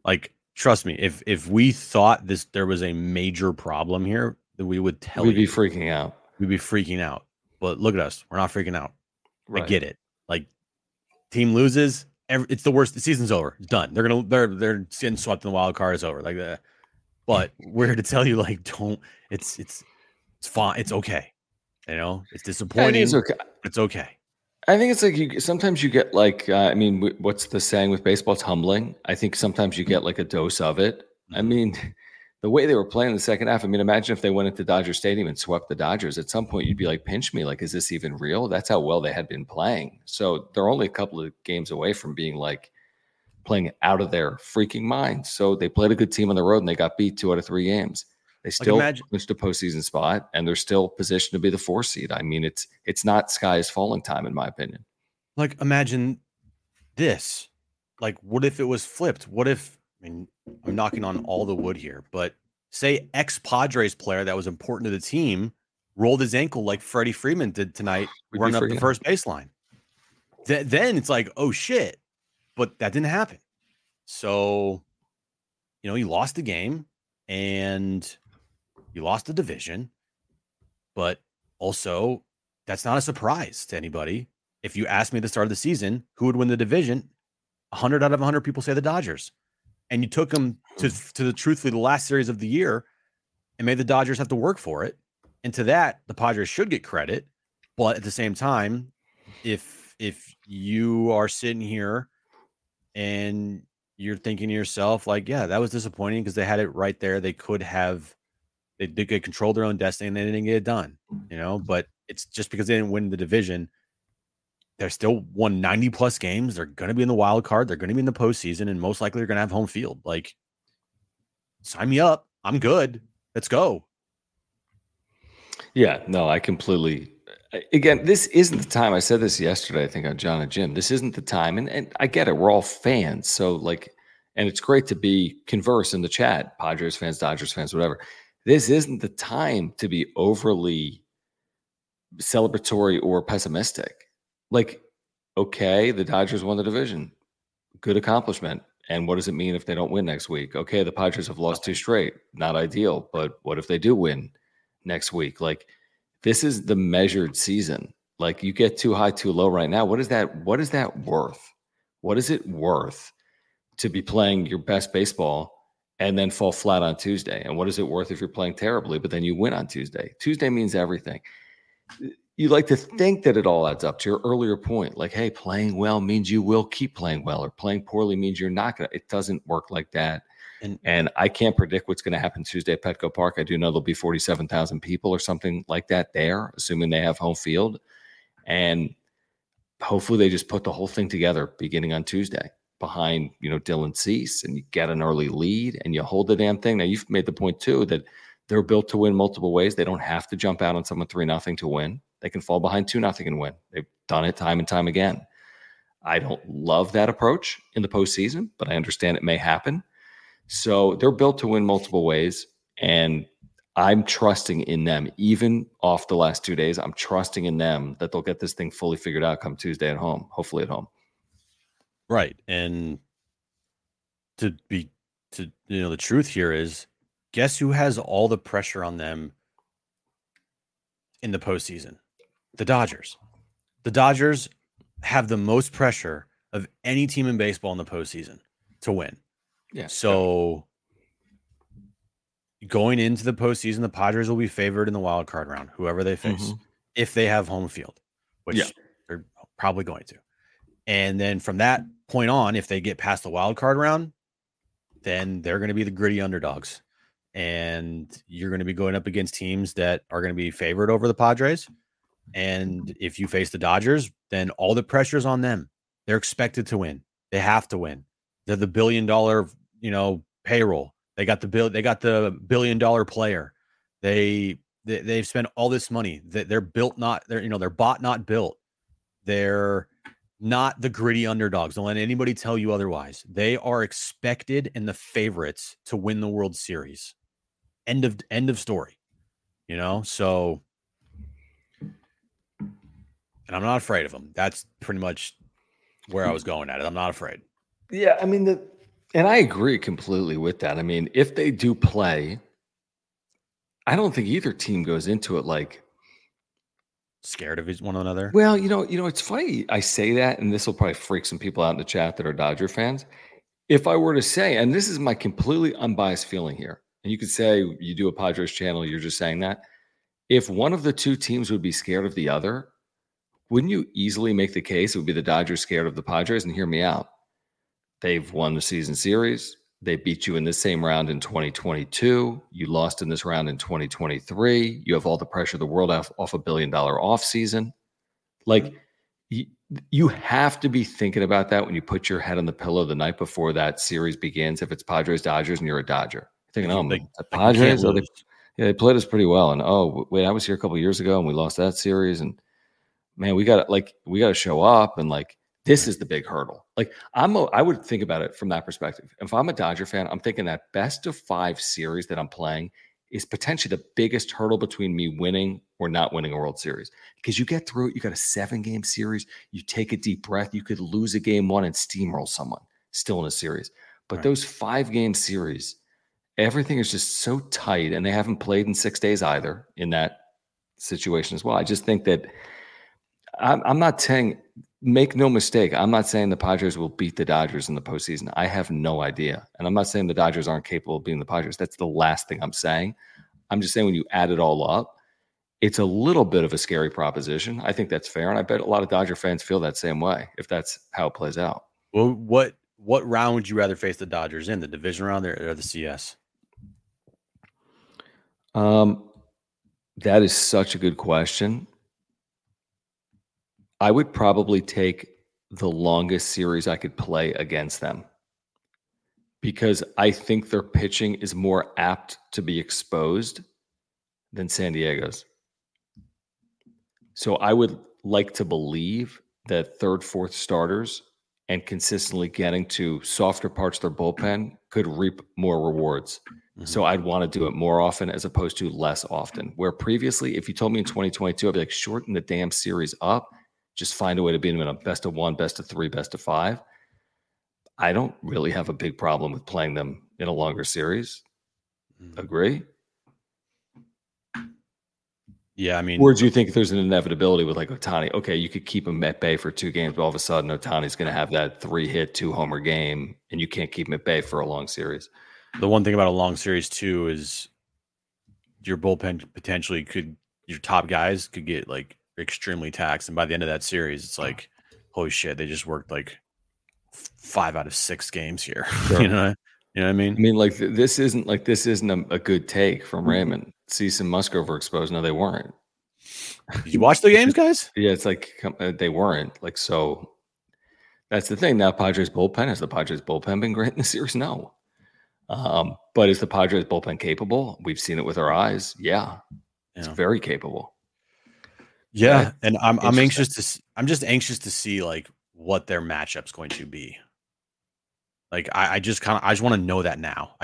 Like, trust me, if we thought there was a major problem here, then we would tell you. We'd be freaking out. We'd be freaking out. But look at us. We're not freaking out. Right. I get it. Like, team loses, it's the worst. The season's over. It's done. They're getting swept in the wild card. It's over. Like that. But we're here to tell you, like, don't. It's fine. It's okay. You know, it's disappointing. It's okay. It's okay. I think it's like sometimes you get like, I mean, what's the saying with baseball? It's humbling. I think sometimes you get like a dose of it. I mean, the way they were playing in the second half, I mean, imagine if they went into Dodger Stadium and swept the Dodgers. At some point, you'd be like, pinch me. Like, is this even real? That's how well they had been playing. So they're only a couple of games away from being like playing out of their freaking minds. So they played a good team on the road and they got beat 2 out of 3 games. They still clinched a postseason spot, and they're still positioned to be the 4 seed. I mean, it's not sky is falling time, in my opinion. Like, imagine this. Like, what if it was flipped? What if, I mean, I'm knocking on all the wood here, but say ex-Padres player that was important to the team rolled his ankle like Freddie Freeman did tonight, running up the first baseline. Then it's like, oh, shit. But that didn't happen. So, you know, you lost the game, and you lost the division, but also that's not a surprise to anybody. If you asked me at the start of the season, who would win the division? 100 out of 100 people say the Dodgers. And you took them to the truthfully the last series of the year and made the Dodgers have to work for it. And to that, the Padres should get credit. But at the same time, if you are sitting here and you're thinking to yourself, like, yeah, that was disappointing because they had it right there. They could control their own destiny and they didn't get it done, you know, but it's just because they didn't win the division. They're still won 90 plus games. They're going to be in the wild card. They're going to be in the postseason, and most likely they're going to have home field. Like, sign me up. I'm good. Let's go. Yeah, no, I completely, again, this isn't the time. I said this yesterday, I think on John and Jim, this isn't the time. And I get it. We're all fans. So like, and it's great to be converse in the chat, Padres fans, Dodgers fans, whatever. This isn't the time to be overly celebratory or pessimistic. Like, okay, the Dodgers won the division. Good accomplishment. And what does it mean if they don't win next week? Okay, the Padres have lost 2 straight. Not ideal, but what if they do win next week? Like, this is the measured season. Like, you get too high, too low right now. What is that worth? What is it worth to be playing your best baseball and then fall flat on Tuesday? And what is it worth if you're playing terribly, but then you win on Tuesday? Tuesday means everything. You like to think that it all adds up to your earlier point. Like, hey, playing well means you will keep playing well, or playing poorly means you're not going to. It doesn't work like that. And I can't predict what's going to happen Tuesday at Petco Park. I do know there'll be 47,000 people or something like that there, assuming they have home field. And hopefully they just put the whole thing together beginning on Tuesday behind, Dylan Cease, and you get an early lead and you hold the damn thing. Now, you've made the point too that they're built to win multiple ways. They don't have to jump out on someone 3-0 to win. They can fall behind 2-0 and win. They've done it time and time again. I don't love that approach in the postseason, but I understand it may happen. So they're built to win multiple ways, and I'm trusting in them. Even off the last 2 days, I'm trusting in them that they'll get this thing fully figured out come Tuesday at home, hopefully at home. Right. And the truth here is, guess who has all the pressure on them in the postseason? The Dodgers. The Dodgers have the most pressure of any team in baseball in the postseason to win. Yeah. So going into the postseason, the Padres will be favored in the wild card round, whoever they face, if they have home field, which they're probably going to. And then from that point on, if they get past the wild card round, then they're going to be the gritty underdogs. And you're going to be going up against teams that are going to be favored over the Padres. And if you face the Dodgers, then all the pressure's on them. They're expected to win. They have to win. They're the $1 billion, payroll. They got the $1 billion player. They've spent all this money. They're built, they're bought, not built. They're not the gritty underdogs. Don't let anybody tell you otherwise. They are expected and the favorites to win the World Series. End of story. So, and I'm not afraid of them. That's pretty much where I was going at it. I'm not afraid. Yeah, I mean, And I agree completely with that. I mean, if they do play, I don't think either team goes into it like scared of one another. Well, it's funny I say that, and this will probably freak some people out in the chat that are Dodger fans. If I were to say, and this is my completely unbiased feeling here, and you could say you do a Padres channel, you're just saying that. If one of the two teams would be scared of the other, wouldn't you easily make the case it would be the Dodgers scared of the Padres? And hear me out. They've won the season series. They beat you in this same round in 2022. You lost in this round in 2023. You have all the pressure of the world off $1 billion offseason. Like, you have to be thinking about that when you put your head on the pillow the night before that series begins. If it's Padres Dodgers and you're a Dodger, you're thinking, the Padres, they played us pretty well. And wait, I was here a couple of years ago and we lost that series. And man, we got to show up. And like, this is the big hurdle. Like, I would think about it from that perspective. If I'm a Dodger fan, I'm thinking that best of 5 series that I'm playing is potentially the biggest hurdle between me winning or not winning a World Series. Because you get through it, you got a 7-game series, you take a deep breath, you could lose a game 1 and steamroll someone still in a series. But those 5-game series, everything is just so tight, and they haven't played in 6 days either in that situation as well. I just think that I'm not saying, make no mistake, I'm not saying the Padres will beat the Dodgers in the postseason. I have no idea. And I'm not saying the Dodgers aren't capable of beating the Padres. That's the last thing I'm saying. I'm just saying when you add it all up, it's a little bit of a scary proposition. I think that's fair. And I bet a lot of Dodger fans feel that same way if that's how it plays out. Well, what round would you rather face the Dodgers in, the division round or the CS? That is such a good question. I would probably take the longest series I could play against them because I think their pitching is more apt to be exposed than San Diego's. So I would like to believe that 3rd, 4th starters and consistently getting to softer parts of their bullpen could reap more rewards. Mm-hmm. So I'd want to do it more often as opposed to less often. Where previously, if you told me in 2022, I'd be like, shorten the damn series up. Just find a way to beat them in a best of 1, best of 3, best of 5. I don't really have a big problem with playing them in a longer series. Agree? Yeah, I mean, or do you think there's an inevitability with like Ohtani? Okay, you could keep him at bay for 2 games, but all of a sudden Ohtani's going to have that 3-hit, 2-homer game, and you can't keep him at bay for a long series. The one thing about a long series too is your bullpen potentially your top guys could get like extremely taxed, and by the end of that series, it's like, holy shit, they just worked like 5 out of 6 games here. Sure. You know what I mean? I mean, like this isn't a good take from Raymond. Cease and Musgrove were exposed. No, they weren't. Did you watch the games, guys? Yeah, it's like they weren't. Like, so that's the thing. Now, Padres bullpen, has the Padres bullpen been great in the series? No. But is the Padres bullpen capable? We've seen it with our eyes. Yeah. It's very capable. Yeah, and I'm just anxious to see like what their matchup's going to be. Like I just want to know that now.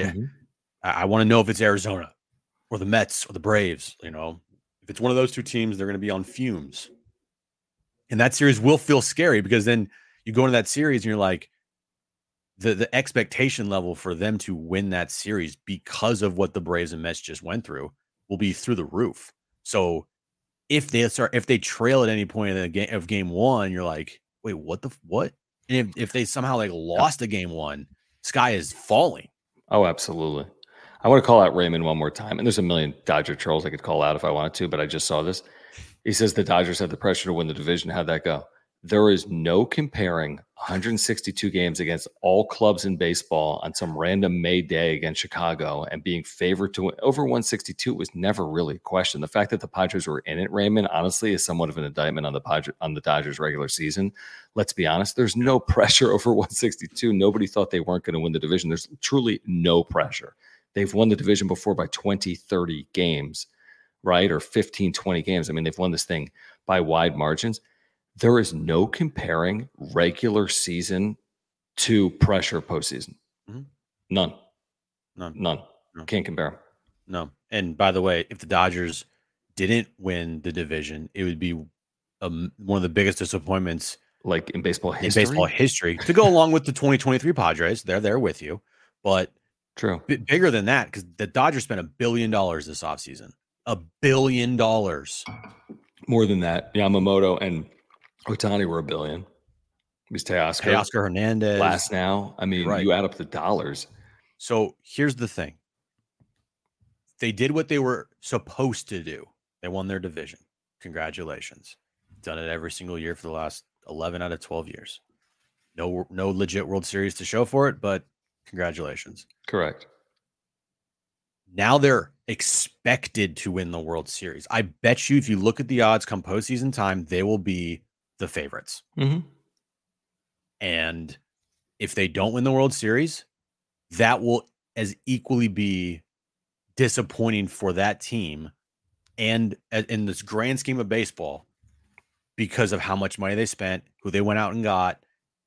I want to know if it's Arizona or the Mets or the Braves. You know, if it's one of those 2 teams, they're going to be on fumes, and that series will feel scary because then you go into that series and you're like, the expectation level for them to win that series because of what the Braves and Mets just went through will be through the roof. So if they trail at any point of game 1, you're like, wait, what? And if they somehow like lost a game 1, sky is falling. Oh, absolutely. I want to call out Raymond one more time. And there's a million Dodger trolls I could call out if I wanted to, but I just saw this. He says the Dodgers have the pressure to win the division. How'd that go? There is no comparing 162 games against all clubs in baseball on some random May day against Chicago and being favored to win. Over 162 was never really a question. The fact that the Padres were in it, Raymond, honestly, is somewhat of an indictment on the Dodgers regular season. Let's be honest. There's no pressure over 162. Nobody thought they weren't going to win the division. There's truly no pressure. They've won the division before by 20, 30 games, right? Or 15, 20 games. I mean, they've won this thing by wide margins. There is no comparing regular season to pressure postseason. Mm-hmm. None. No. Can't compare them. No. And by the way, if the Dodgers didn't win the division, it would be one of the biggest disappointments Like in baseball history? In baseball history, to go along with the 2023 Padres. They're there with you. But true, bigger than that, because the Dodgers spent $1 billion this offseason. $1 billion. More than that. Yamamoto and Ohtani were $1 billion. It was Teoscar Hernandez. Last now. I mean, you add up the dollars. So here's the thing. They did what they were supposed to do. They won their division. Congratulations. Done it every single year for the last 11 out of 12 years. No legit World Series to show for it, but congratulations. Correct. Now they're expected to win the World Series. I bet you if you look at the odds come postseason time, they will be the favorites. Mm-hmm. And if they don't win the World Series, that will as equally be disappointing for that team and in this grand scheme of baseball because of how much money they spent, who they went out and got,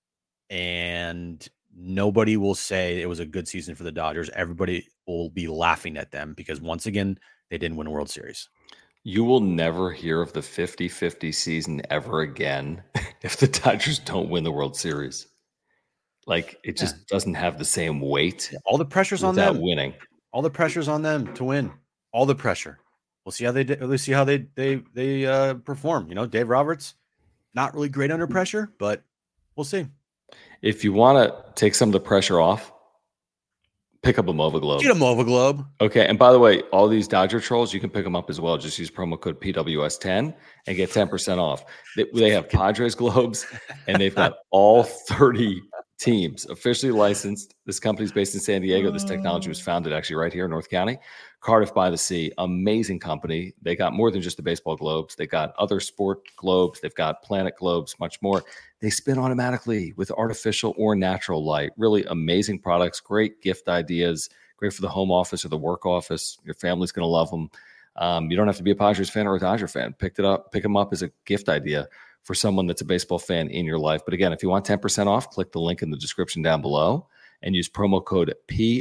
and nobody will say it was a good season for the Dodgers. Everybody will be laughing at them because once again, they didn't win a World Series. You will never hear of the 50-50 season ever again if the Dodgers don't win the World Series. Like, it just doesn't have the same weight. All the pressure's on them. Winning. All the pressure's on them to win. All the pressure. We'll see how they do. We'll see how they perform. You know, Dave Roberts, not really great under pressure, but we'll see. If you want to take some of the pressure off, pick up a Mova Globe. Get a Mova Globe. Okay. And by the way, all these Dodger trolls, you can pick them up as well. Just use promo code PWS10 and get 10% off. They have Padres globes, and they've got all 30 teams officially licensed. This company's based in San Diego. This technology was founded actually right here in North County. Cardiff by the Sea, amazing company. They got more than just the baseball globes. They got other sport globes. They've got planet globes, much more. They spin automatically with artificial or natural light. Really amazing products, great gift ideas, great for the home office or the work office. Your family's going to love them. You don't have to be a Padres fan or a Dodger fan. Pick them up as a gift idea for someone that's a baseball fan in your life. But again, if you want 10% off, click the link in the description down below and use promo code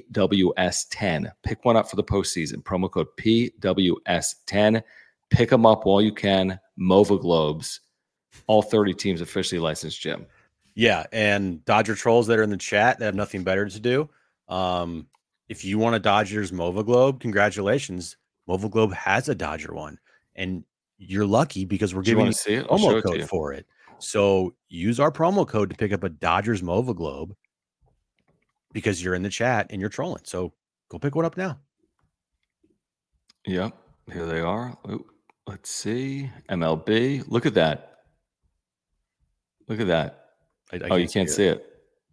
PWS10. Pick one up for the postseason. Promo code PWS10. Pick them up while you can. Mova Globes. All 30 teams officially licensed, Jim. Yeah, and Dodger trolls that are in the chat that have nothing better to do. If you want a Dodgers Mova Globe, congratulations. Mova Globe has a Dodger one. And you're lucky because we're giving you a promo code for it. So use our promo code to pick up a Dodgers Mova Globe because you're in the chat and you're trolling. So go pick one up now. Yep. Here they are. Ooh, let's see. MLB. Look at that. Look at that. You can't see it.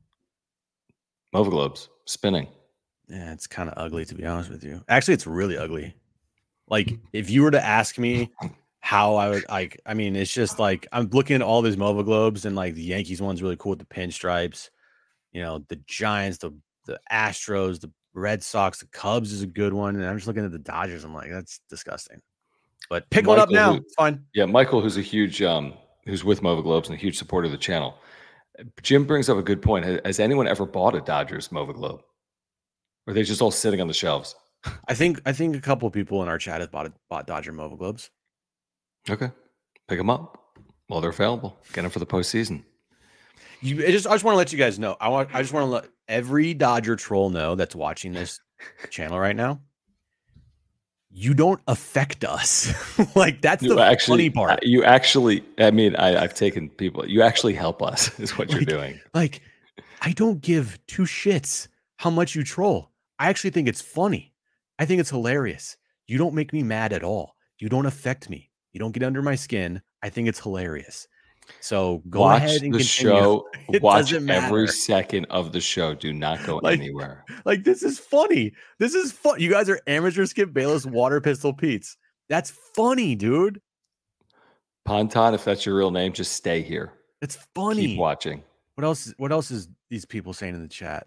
Mova Globes spinning. Yeah, it's kind of ugly, to be honest with you. Actually, it's really ugly. Like, if you were to ask me how I would it's just like I'm looking at all these Mova Globes and like the Yankees one's really cool with the pinstripes. You know, the Giants, the Astros, the Red Sox, the Cubs is a good one. And I'm just looking at the Dodgers. I'm like, that's disgusting. But pick one up now. It's fine. Yeah, Michael, who's a huge who's with Mova Globes and a huge supporter of the channel. Jim brings up a good point. Has anyone ever bought a Dodgers Mova Globe? Or are they just all sitting on the shelves? I think a couple of people in our chat have bought Dodger Mova Globes. Okay. Pick them up while they're available. Get them for the postseason. I just want to let you guys know. I just want to let every Dodger troll know that's watching this channel right now. You don't affect us. Like, that's the funny part. You actually, I've taken people. You actually help us is what you're doing. Like, I don't give two shits how much you troll. I actually think it's funny. I think it's hilarious. You don't make me mad at all. You don't affect me. You don't get under my skin. I think it's hilarious. So go ahead and continue. Watch every second of the show. Do not go anywhere. Like, this is funny. This is fun. You guys are amateur Skip Bayless Water Pistol Pete's. That's funny, dude. Ponton, if that's your real name, just stay here. It's funny. Keep watching. What else is these people saying in the chat?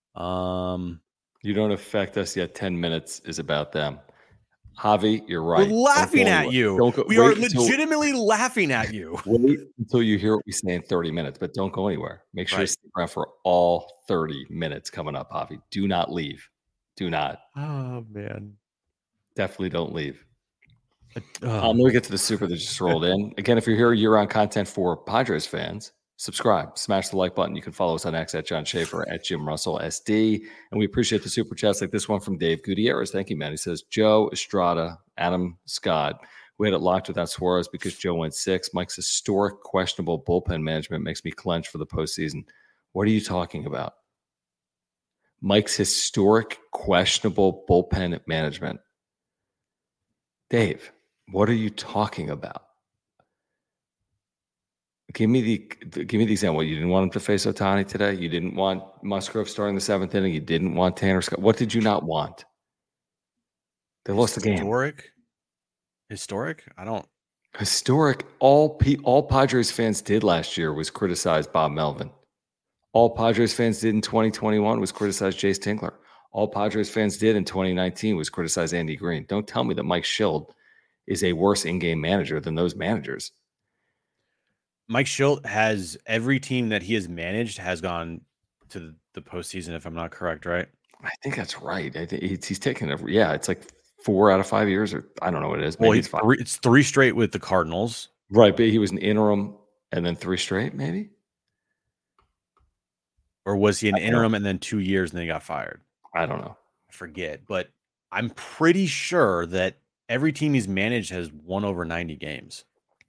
You don't affect us yet. 10 minutes is about them. Javi, you're right. We're laughing at you. We are legitimately laughing at you. Wait until you hear what we say in 30 minutes, but don't go anywhere. Make sure you stick around for all 30 minutes coming up, Javi. Do not leave. Do not. Oh, man. Definitely don't leave. Let me get to the super that just rolled in. Again, if you're here, year-round content for Padres fans. subscribe, smash the like button. You can follow us on X at John Schaefer, at Jim Russell SD. And we appreciate the super chats like this one from Dave Gutierrez. Thank you, man. He says, Joe, Estrada, Adam Scott. We had it locked without Suarez because Joe went 6. Mike's historic questionable bullpen management makes me clench for the postseason. What are you talking about? Mike's historic questionable bullpen management. Dave, what are you talking about? Give me the example. You didn't want him to face Ohtani today. You didn't want Musgrove starting the 7th inning. You didn't want Tanner Scott. What did you not want? They lost the game. Historic? I don't. Historic. All Padres fans did last year was criticize Bob Melvin. All Padres fans did in 2021 was criticize Jace Tingler. All Padres fans did in 2019 was criticize Andy Green. Don't tell me that Mike Schild is a worse in-game manager than those managers. Mike Schilt has every team that he has managed has gone to the postseason, if I'm not correct, right? I think that's right. I think he's taken every. Yeah, it's like 4 out of 5 years, or I don't know what it is. Maybe it's 5. It's 3 straight with the Cardinals, right? But he was an interim and then 3 straight, maybe. Or was he an interim and then 2 years and then he got fired? I don't know. I forget, but I'm pretty sure that every team he's managed has won over 90 games.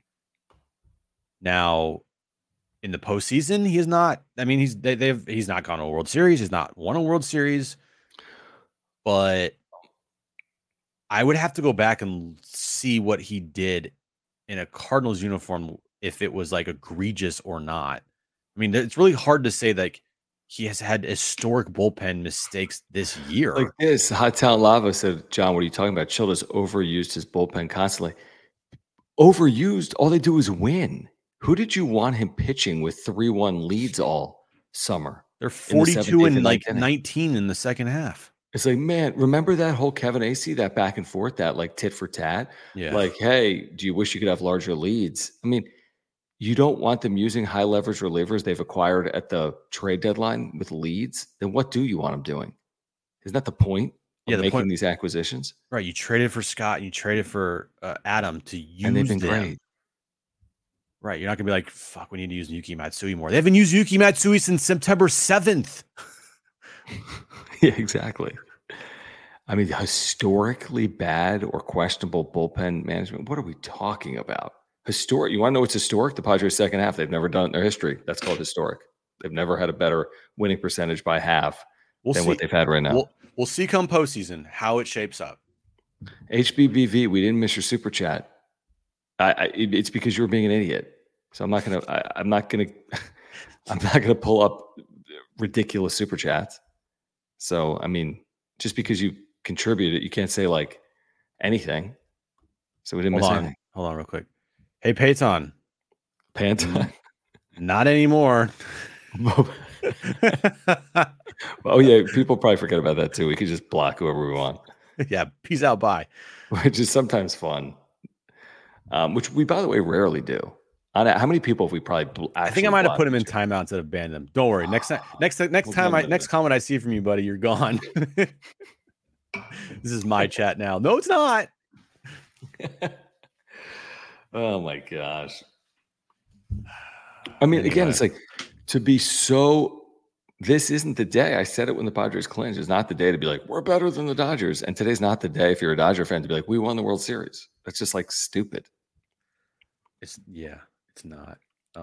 Now, in the postseason, he is not. I mean, he's not gone to a World Series. He's not won a World Series. But I would have to go back and see what he did in a Cardinals uniform, if it was like egregious or not. I mean, it's really hard to say that he has had historic bullpen mistakes this year. Like this, Hot Town Lava said, John, what are you talking about? Schild has overused his bullpen constantly. Overused, all they do is win. Who did you want him pitching with 3-1 leads all summer? They're 42 and like 19 in the second half. It's like, man, remember that whole Kevin Acee, that back and forth, that like tit for tat? Yeah. Like, hey, do you wish you could have larger leads? I mean, you don't want them using high leverage relievers they've acquired at the trade deadline with leads. Then what do you want them doing? Isn't that the point of making these acquisitions? Right. You traded for Scott and you traded for Adam to use and they've been them. Great. Right. You're not going to be like, fuck, we need to use Yuki Matsui more. They haven't used Yuki Matsui since September 7th. Yeah, exactly. I mean, historically bad or questionable bullpen management. What are we talking about? Historic. You want to know what's historic? The Padres' second half. They've never done it in their history. That's called historic. They've never had a better winning percentage by half than what they've had right now. We'll see come postseason how it shapes up. HBBV, we didn't miss your super chat. It's because you were being an idiot. So I'm not gonna pull up ridiculous super chats. So I mean, just because you contributed, you can't say like anything. So we didn't miss anything. Hold on, real quick. Hey, Payton. Not anymore. Oh yeah, people probably forget about that too. We could just block whoever we want. Yeah, peace out, bye. Which is sometimes fun. Which we, by the way, rarely do. How many people have we probably? I think I might have put him in timeout instead of banned him. Don't worry. Next comment I see from you, buddy, you're gone. This is my chat now. No, it's not. Oh my gosh. I mean, again, it's like to be so. This isn't the day. I said it when the Padres clinched. It's not the day to be like, we're better than the Dodgers. And today's not the day if you're a Dodger fan to be like, we won the World Series. That's just like stupid. It's not.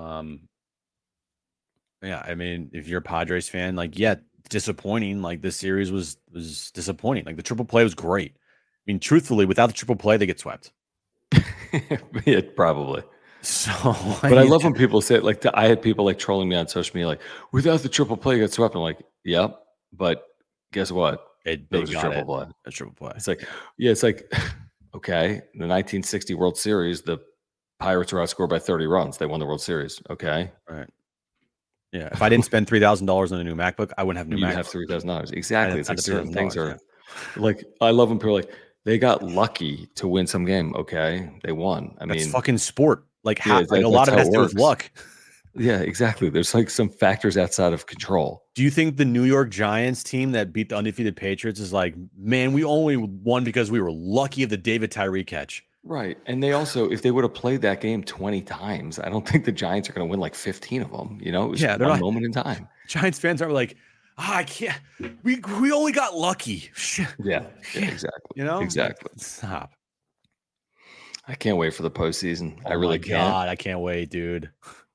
Yeah, I mean, if you're a Padres fan, like, yeah, disappointing. Like this series was disappointing. Like the triple play was great. I mean, truthfully, without the triple play, they get swept. Yeah, probably. So, but I love when people say it. Like I had people like trolling me on social media, like without the triple play, you got swept. I'm like, yep. But guess what? It was a triple play. A triple play. It's like, yeah, it's like, okay, the 1960 World Series, the Pirates were outscored by 30 runs. They won the World Series. Okay, right. Yeah. If I didn't spend $3,000 on a new MacBook, I wouldn't have You'd MacBook. Have $3,000 exactly. It's like certain things are like. I love when people are like they got lucky to win some game. Okay, they won. I mean, fucking sport. Like, a lot of it has to do with luck. Yeah, exactly. There's like some factors outside of control. Do you think the New York Giants team that beat the undefeated Patriots is like, man, we only won because we were lucky of the David Tyree catch? Right. And they also, if they would have played that game 20 times, I don't think the Giants are going to win like 15 of them. You know, it was Yeah, they're one not- moment in time. Giants fans are like, I can't. We only got lucky. Yeah, exactly. You know, exactly. Stop. I can't wait for the postseason. I Oh really my can't. God, I can't wait, dude.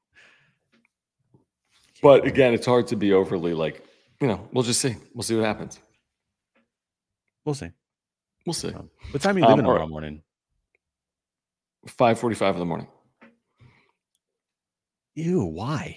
But again, it's hard to be overly like, you know, we'll just see. We'll see what happens. We'll see. We'll see. What time are you leaving all tomorrow right. morning? 5:45 in the morning. Ew, why?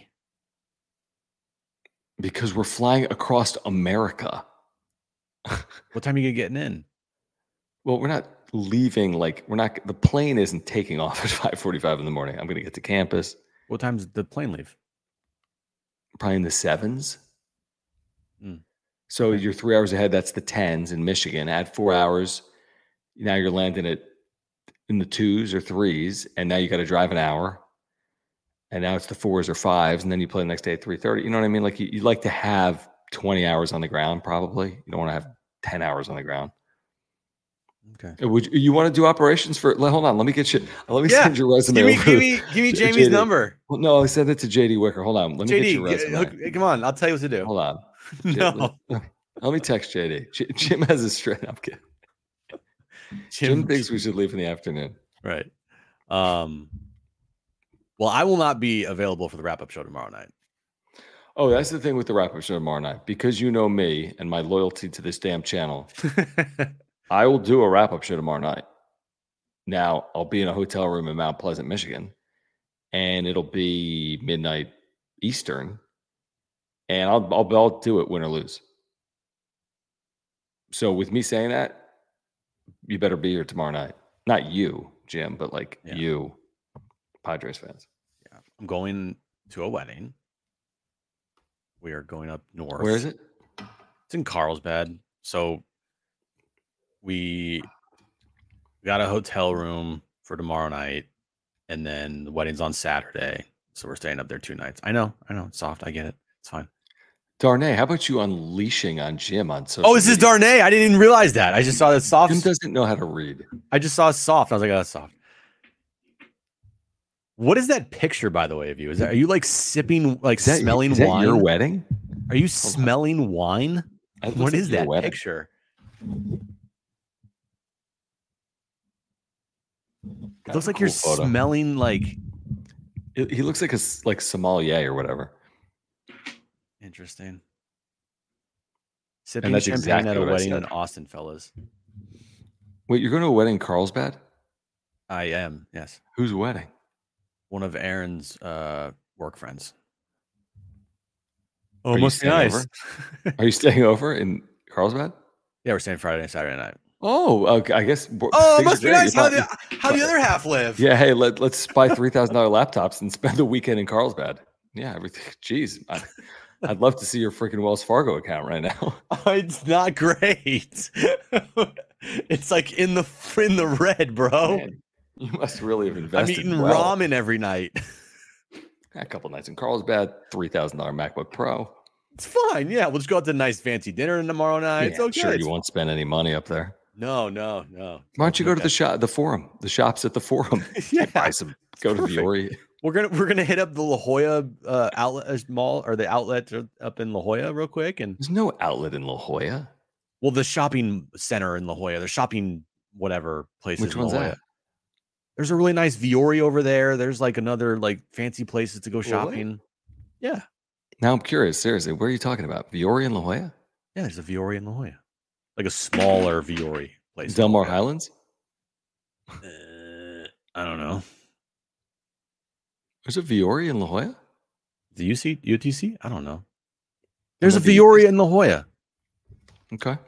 Because we're flying across America. What time are you getting in? Well, we're not leaving. Like the plane isn't taking off at 5:45 in the morning. I'm going to get to campus What time does the plane leave? probably in the 7s. Mm. So you're 3 hours ahead. That's the 10s in Michigan. Add 4 hours. Now you're landing in the 2s or 3s, and now you got to drive an hour. And now it's the 4s or 5s, and then you play the next day at 3:30. You know what I mean? Like you like to have 20 hours on the ground, probably. You don't want to have 10 hours on the ground. Okay. Would you want to do operations for? Hold on, let me get you. Let me send your resume. Give me Jamie's JD. number. Well, no, I sent it to JD Wicker. Hold on, let me get your resume. Come on, I'll tell you what to do. Hold on. No. Let me text JD. Jim has a straight up kid. Jim thinks we should leave in the afternoon. Right. Well, I will not be available for the wrap-up show tomorrow night. Oh, that's the thing with the wrap-up show tomorrow night. Because you know me and my loyalty to this damn channel, I will do a wrap-up show tomorrow night. Now, I'll be in a hotel room in Mount Pleasant, Michigan, and it'll be midnight Eastern, and I'll do it win or lose. So with me saying that, you better be here tomorrow night. Not you, Jim, but you, Padres fans. Yeah, I'm going to a wedding. We are going up north. Where is it? It's in Carlsbad. So we got a hotel room for tomorrow night, and then the wedding's on Saturday. So we're staying up there 2 nights. I know. It's soft. I get it. It's fine. Darnay, how about you unleashing on Jim on social this is media? Darnay. I didn't even realize that. I just saw that soft. Jim doesn't know how to read. I just saw soft. I was like, oh, that's soft. What is that picture, by the way, of you? Are you like sipping, like smelling is that wine? your wedding? Are you smelling wine? What is that picture? It looks like you're smelling like. He looks like a sommelier or whatever. Interesting. Sipping champagne exactly at a wedding in Austin, fellas. Wait, you're going to a wedding in Carlsbad? I am, yes. Whose wedding? One of Aaron's work friends. Oh, it must be nice. Are you staying over in Carlsbad? Yeah, we're staying Friday and Saturday night. Oh, okay, I guess. Oh, it must be nice. How the other half live? Yeah, hey, let's buy $3,000 laptops and spend the weekend in Carlsbad. Yeah, everything. Jeez, I'd love to see your freaking Wells Fargo account right now. It's not great. It's like in the red, bro. Man, you must really have invested. I'm eating ramen every night. A couple nights in Carlsbad, $3,000 MacBook Pro. It's fine. Yeah, we'll just go out to a nice fancy dinner tomorrow night. Yeah, it's okay. Sure, you won't spend any money up there. No. Why don't you go to the Forum? The shops at the Forum. Yeah, buy some. Go to Viore. We're gonna hit up the La Jolla outlet mall or the outlet up in La Jolla real quick. And there's no outlet in La Jolla. Well, the shopping center in La Jolla, the shopping whatever places. Which one's that? There's a really nice Viore over there. There's like another like fancy places to go shopping. Really? Yeah. Now I'm curious. Seriously, where are you talking about? Viore in La Jolla? Yeah, there's a Viore in La Jolla, like a smaller Viore place. Del Mar Highlands? I don't know. There's a Viore in La Jolla? The UTC? I don't know. There's a Viore in La Jolla. Okay.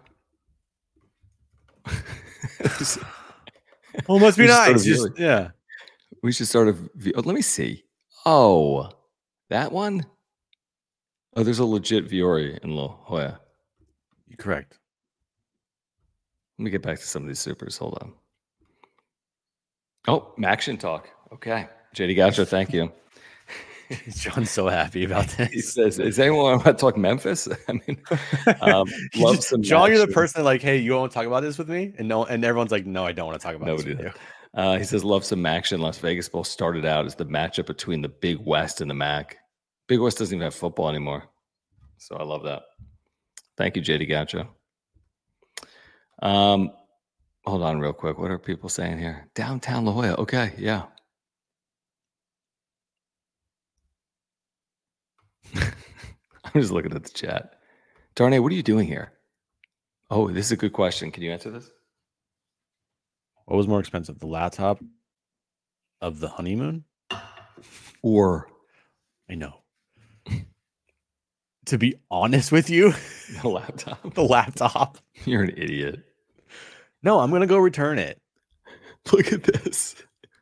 Well, it must be nice. Yeah. We should start let me see. Oh, that one? Oh, there's a legit Viore in La Jolla. You're correct. Let me get back to some of these supers. Hold on. Oh, Action Talk. Okay. JD Gaucho, thank you. John's so happy about this. He says, is anyone want to talk Memphis? I mean, love some John, you're the person like, hey, you want to talk about this with me? And everyone's like, no, I don't want to talk about this with you. He says, love some action. Las Vegas Bowl started out as the matchup between the Big West and the MAC. Big West doesn't even have football anymore. So I love that. Thank you, JD Gaucho. Hold on real quick. What are people saying here? Downtown La Jolla. Okay, yeah. I'm just looking at the chat. Darnay, what are you doing here? Oh, this is a good question. Can you answer this? What was more expensive, the laptop of the honeymoon? Or I know. To be honest with you, the laptop. The laptop. You're an idiot. No, I'm going to go return it. Look at this.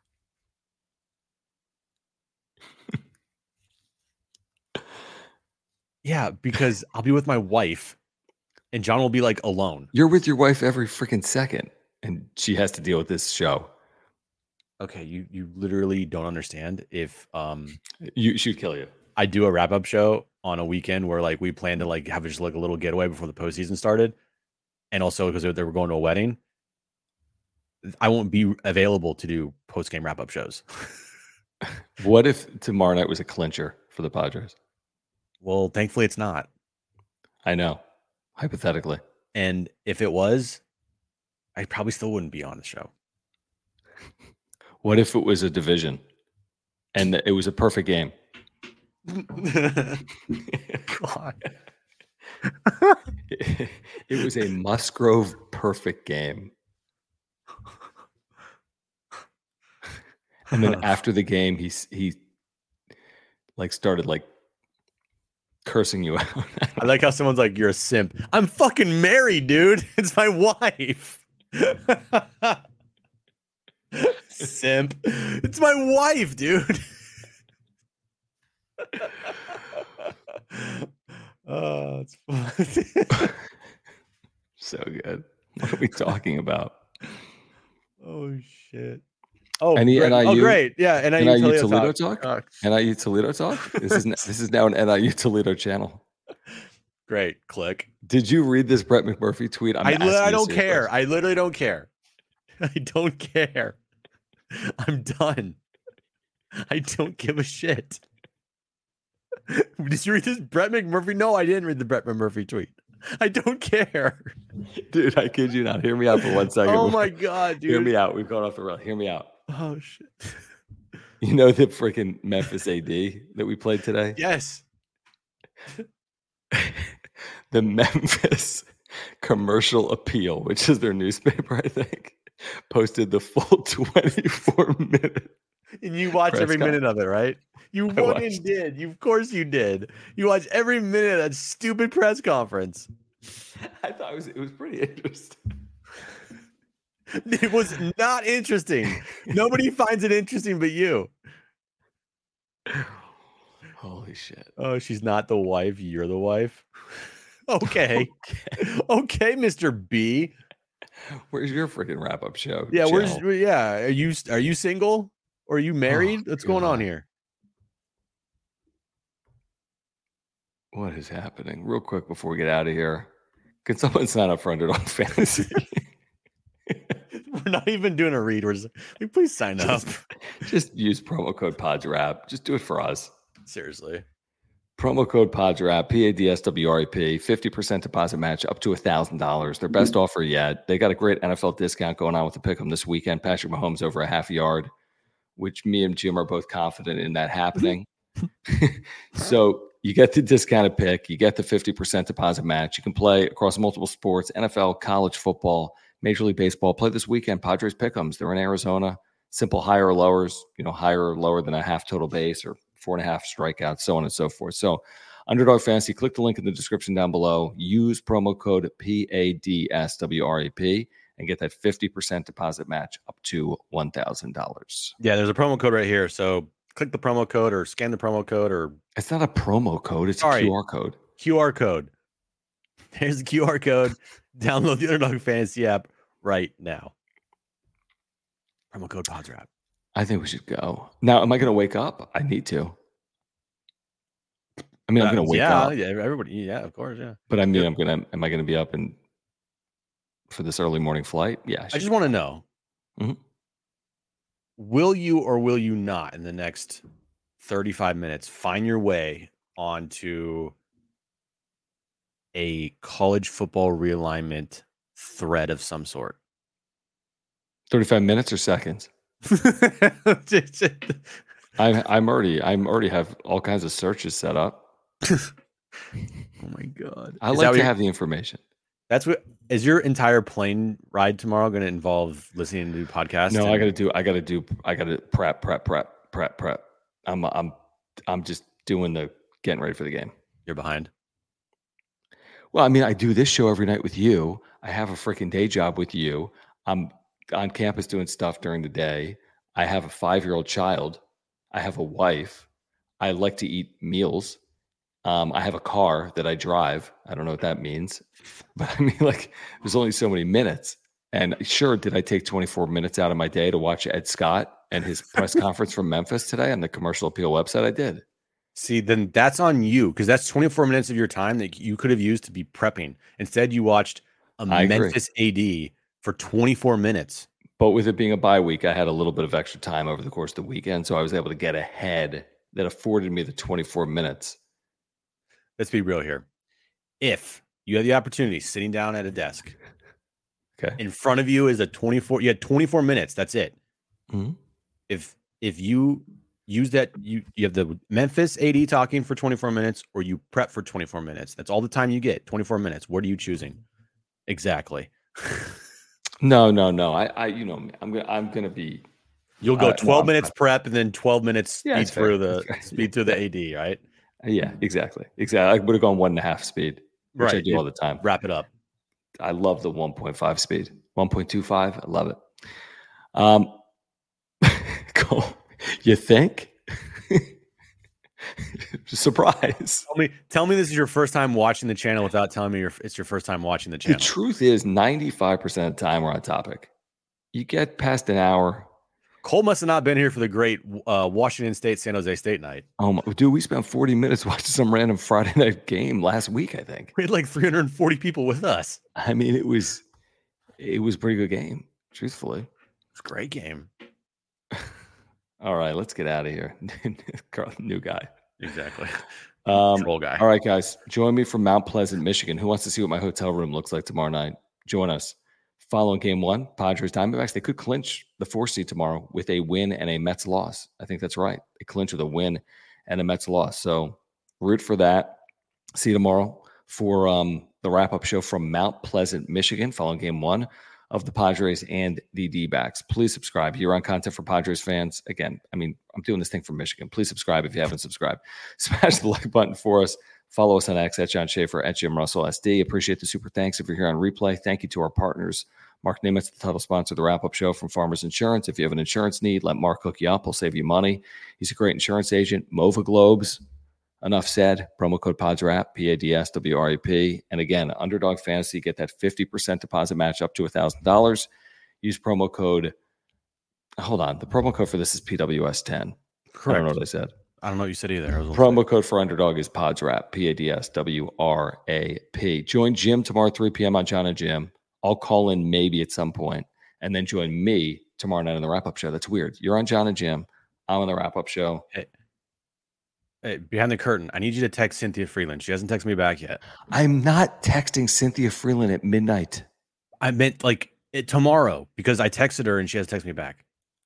Yeah, because I'll be with my wife and John will be like alone. You're with your wife every freaking second and she has to deal with this show. Okay, you literally don't understand. If she'd kill you. I do a wrap-up show on a weekend where like we plan to like have just like a little getaway before the postseason started. And also because they were going to a wedding, I won't be available to do post-game wrap-up shows. What if tomorrow night was a clincher for the Padres? Well, thankfully it's not. I know. Hypothetically. And if it was, I probably still wouldn't be on the show. What if it was a division and it was a perfect game? God. It was a Musgrove perfect game. And then after the game, he like started like cursing you out. I like how someone's like, "You're a simp." I'm fucking married, dude. It's my wife. Simp. It's my wife, dude. Oh, it's fun. So good. What are we talking about? Oh shit. Oh, NIU, oh, great. Yeah, NIU Toledo talk. NIU Toledo talk. This is now an NIU Toledo channel. Great. Click. Did you read this Brett McMurphy tweet? I don't care. I literally don't care. I don't care. I'm done. I don't give a shit. Did you read this Brett McMurphy? No, I didn't read the Brett McMurphy tweet. I don't care. Dude, I kid you not. Hear me out for 1 second. Oh my God, dude. Hear me out. We've gone off the rail. Hear me out. Oh shit. You know the freaking Memphis AD that we played today? Yes. The Memphis Commercial Appeal, which is their newspaper, I think, posted the full 24 minute. And you watch every minute of it, right? You fucking did. Of course you did. You watch every minute of that stupid press conference. I thought it was pretty interesting. It was not interesting. Nobody finds it interesting but you. Holy shit. Oh, she's not the wife. You're the wife. Okay. Okay, Mr. B. Where's your freaking wrap-up show? Yeah, Are you single? Or are you married? What's going on here? What is happening? Real quick before we get out of here. Can someone sign up for Underdog Fantasy? We're not even doing a read. We're just like, please sign up. Just use promo code PODSWRAP. Just do it for us. Seriously. Promo code PODSWRAP, PADSWRAP, 50% deposit match up to $1,000. Their best offer yet. They got a great NFL discount going on with the pick'em this weekend. Patrick Mahomes over a half yard, which me and Jim are both confident in that happening. So you get the discounted pick. You get the 50% deposit match. You can play across multiple sports, NFL, college football, Major League Baseball. Play this weekend, Padres pick'ems. They're in Arizona. Simple higher or lowers, higher or lower than a half total base or 4.5 strikeouts, so on and so forth. So Underdog Fantasy, click the link in the description down below. Use promo code PADSWRAP and get that 50% deposit match up to $1,000. Yeah, there's a promo code right here. So click the promo code or scan the promo code or... It's not a promo code. It's a QR code. QR code. There's the QR code. Download the Underdog Fantasy app right now. Promo code PODSWRAP. I think we should go. Now, am I going to wake up? I need to. I mean, I'm going to wake up. Yeah, everybody. Yeah, of course. Yeah. But I mean, am I going to be up for this early morning flight? Yeah. I just want to know. Mm-hmm. will you or will you not in the next 35 minutes find your way onto a college football realignment thread of some sort? 35 minutes or seconds? I'm already have all kinds of searches set up. Oh my God. I like to have the information. That's what is your entire plane ride tomorrow going to involve listening to podcasts? No, I got to prep. I'm just doing the getting ready for the game. You're behind. Well, I mean, I do this show every night with you. I have a freaking day job with you. I'm on campus doing stuff during the day. I have a 5-year-old child. I have a wife. I like to eat meals. I have a car that I drive. I don't know what that means, but I mean, like, there's only so many minutes. And sure, did I take 24 minutes out of my day to watch Ed Scott and his press conference from Memphis today on the Commercial Appeal website? I did. See, then that's on you, because that's 24 minutes of your time that you could have used to be prepping. Instead, you watched a Memphis AD for 24 minutes. But with it being a bye week, I had a little bit of extra time over the course of the weekend, so I was able to get ahead. That afforded me the 24 minutes. Let's be real here. If you have the opportunity sitting down at a desk, okay, in front of you is you had 24 minutes. That's it. Mm-hmm. If you use that, you have the Memphis AD talking for 24 minutes, or you prep for 24 minutes. That's all the time you get. 24 minutes. What are you choosing? Exactly. No. I'm gonna be. You'll go 12 minutes prep and then 12 minutes speed through the AD, right? Yeah, exactly. I would have gone 1.5 speed, which I do all the time. Wrap it up. I love the 1.5 speed. 1.25. I love it. Cool. You think? Surprise. Tell me this is your first time watching the channel without telling me it's your first time watching the channel. The truth is 95% of the time we're on topic. You get past an hour. Cole must have not been here for the great Washington State, San Jose State night. Oh, dude, we spent 40 minits watching some random Friday night game last week, I think. We had like 340 people with us. I mean, it was a pretty good game, truthfully. It's a great game. All right, let's get out of here. New guy. Exactly. Troll guy. All right, guys. Join me from Mount Pleasant, Michigan. Who wants to see what my hotel room looks like tomorrow night? Join us. Following game 1, Padres Diamondbacks. They could clinch the 4th seed tomorrow with a win and a Mets loss. I think that's right. They clinch with a win and a Mets loss. So root for that. See you tomorrow for the wrap-up show from Mount Pleasant, Michigan, following game 1 of the Padres and the D-backs. Please subscribe. You're on content for Padres fans. Again, I mean, I'm doing this thing for Michigan. Please subscribe if you haven't subscribed. Smash the like button for us. Follow us on X at John Schaefer, at Jim Russell SD. Appreciate the super thanks if you're here on replay. Thank you to our partners. Mark Nimitz, the title sponsor of the wrap-up show from Farmers Insurance. If you have an insurance need, let Mark hook you up. He'll save you money. He's a great insurance agent. Mova Globes. Enough said. Promo code PADSWRAP, PADSWRAP. And again, Underdog Fantasy, get that 50% deposit match up to $1,000. Use promo code. Hold on. The promo code for this is PWS10. Correct. I don't know what I said. I don't know what you said either. Promo code for Underdog is PADSWRAP, PADSWRAP. Join Jim tomorrow at 3 p.m. on John and Jim. I'll call in maybe at some point, and then join me tomorrow night on the wrap-up show. That's weird. You're on John and Jim. I'm on the wrap-up show. Hey, behind the curtain, I need you to text Cynthia Freeland. She hasn't texted me back yet. I'm not texting Cynthia Freeland at midnight. I meant like tomorrow, because I texted her and she hasn't texted me back.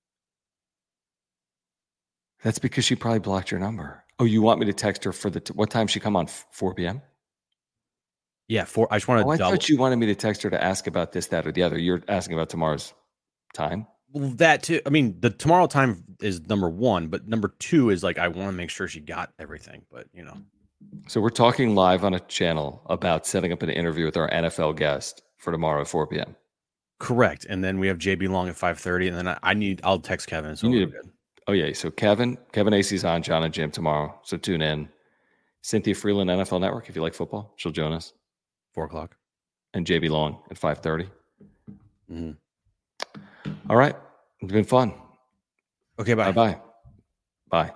That's because she probably blocked your number. Oh, you want me to text her for what time she come on? 4 p.m.? Yeah, 4. I just want to I thought you wanted me to text her to ask about this, that, or the other. You're asking about tomorrow's time? Well, that too. I mean, the tomorrow time is number 1, but number 2 is like, I want to make sure she got everything, but you know. So we're talking live on a channel about setting up an interview with our NFL guest for tomorrow at 4 p.m. Correct. And then we have JB Long at 5:30, and then I'll text Kevin. So oh yeah. So Kevin Acey's on John and Jim tomorrow. So tune in. Cynthia Freeland, NFL Network. If you like football, she'll join us. 4:00. And JB Long at 5:30. Mm-hmm. All right. It's been fun. Okay, bye. Bye.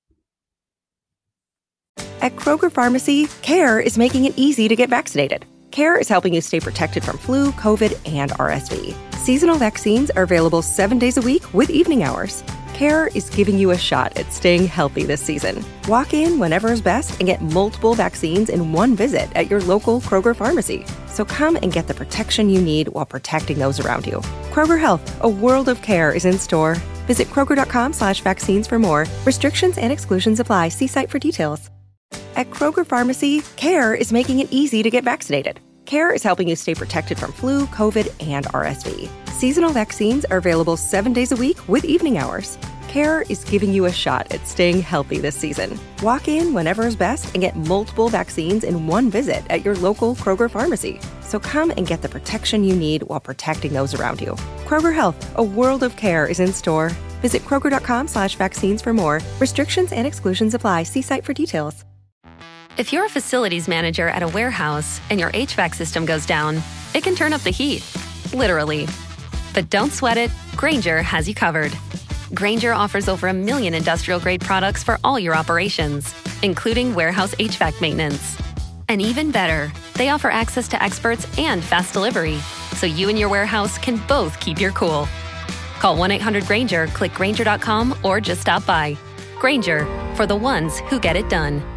At Kroger Pharmacy, CARE is making it easy to get vaccinated. CARE is helping you stay protected from flu, COVID, and RSV. Seasonal vaccines are available 7 days a week with evening hours. CARE is giving you a shot at staying healthy this season. Walk in whenever is best and get multiple vaccines in one visit at your local Kroger pharmacy. So come and get the protection you need while protecting those around you. Kroger Health, a world of care is in store. Visit Kroger.com/vaccines for more. Restrictions and exclusions apply. See site for details. At Kroger Pharmacy, CARE is making it easy to get vaccinated. CARE is helping you stay protected from flu, COVID, and RSV. Seasonal vaccines are available 7 days a week with evening hours. CARE is giving you a shot at staying healthy this season. Walk in whenever is best and get multiple vaccines in one visit at your local Kroger pharmacy. So come and get the protection you need while protecting those around you. Kroger Health, a world of care is in store. Visit Kroger.com/vaccines for more. Restrictions and exclusions apply. See site for details. If you're a facilities manager at a warehouse and your HVAC system goes down, it can turn up the heat, literally. But don't sweat it, Grainger has you covered. Grainger offers over 1 million industrial-grade products for all your operations, including warehouse HVAC maintenance. And even better, they offer access to experts and fast delivery, so you and your warehouse can both keep your cool. Call 1-800-GRAINGER, click Grainger.com, or just stop by. Grainger, for the ones who get it done.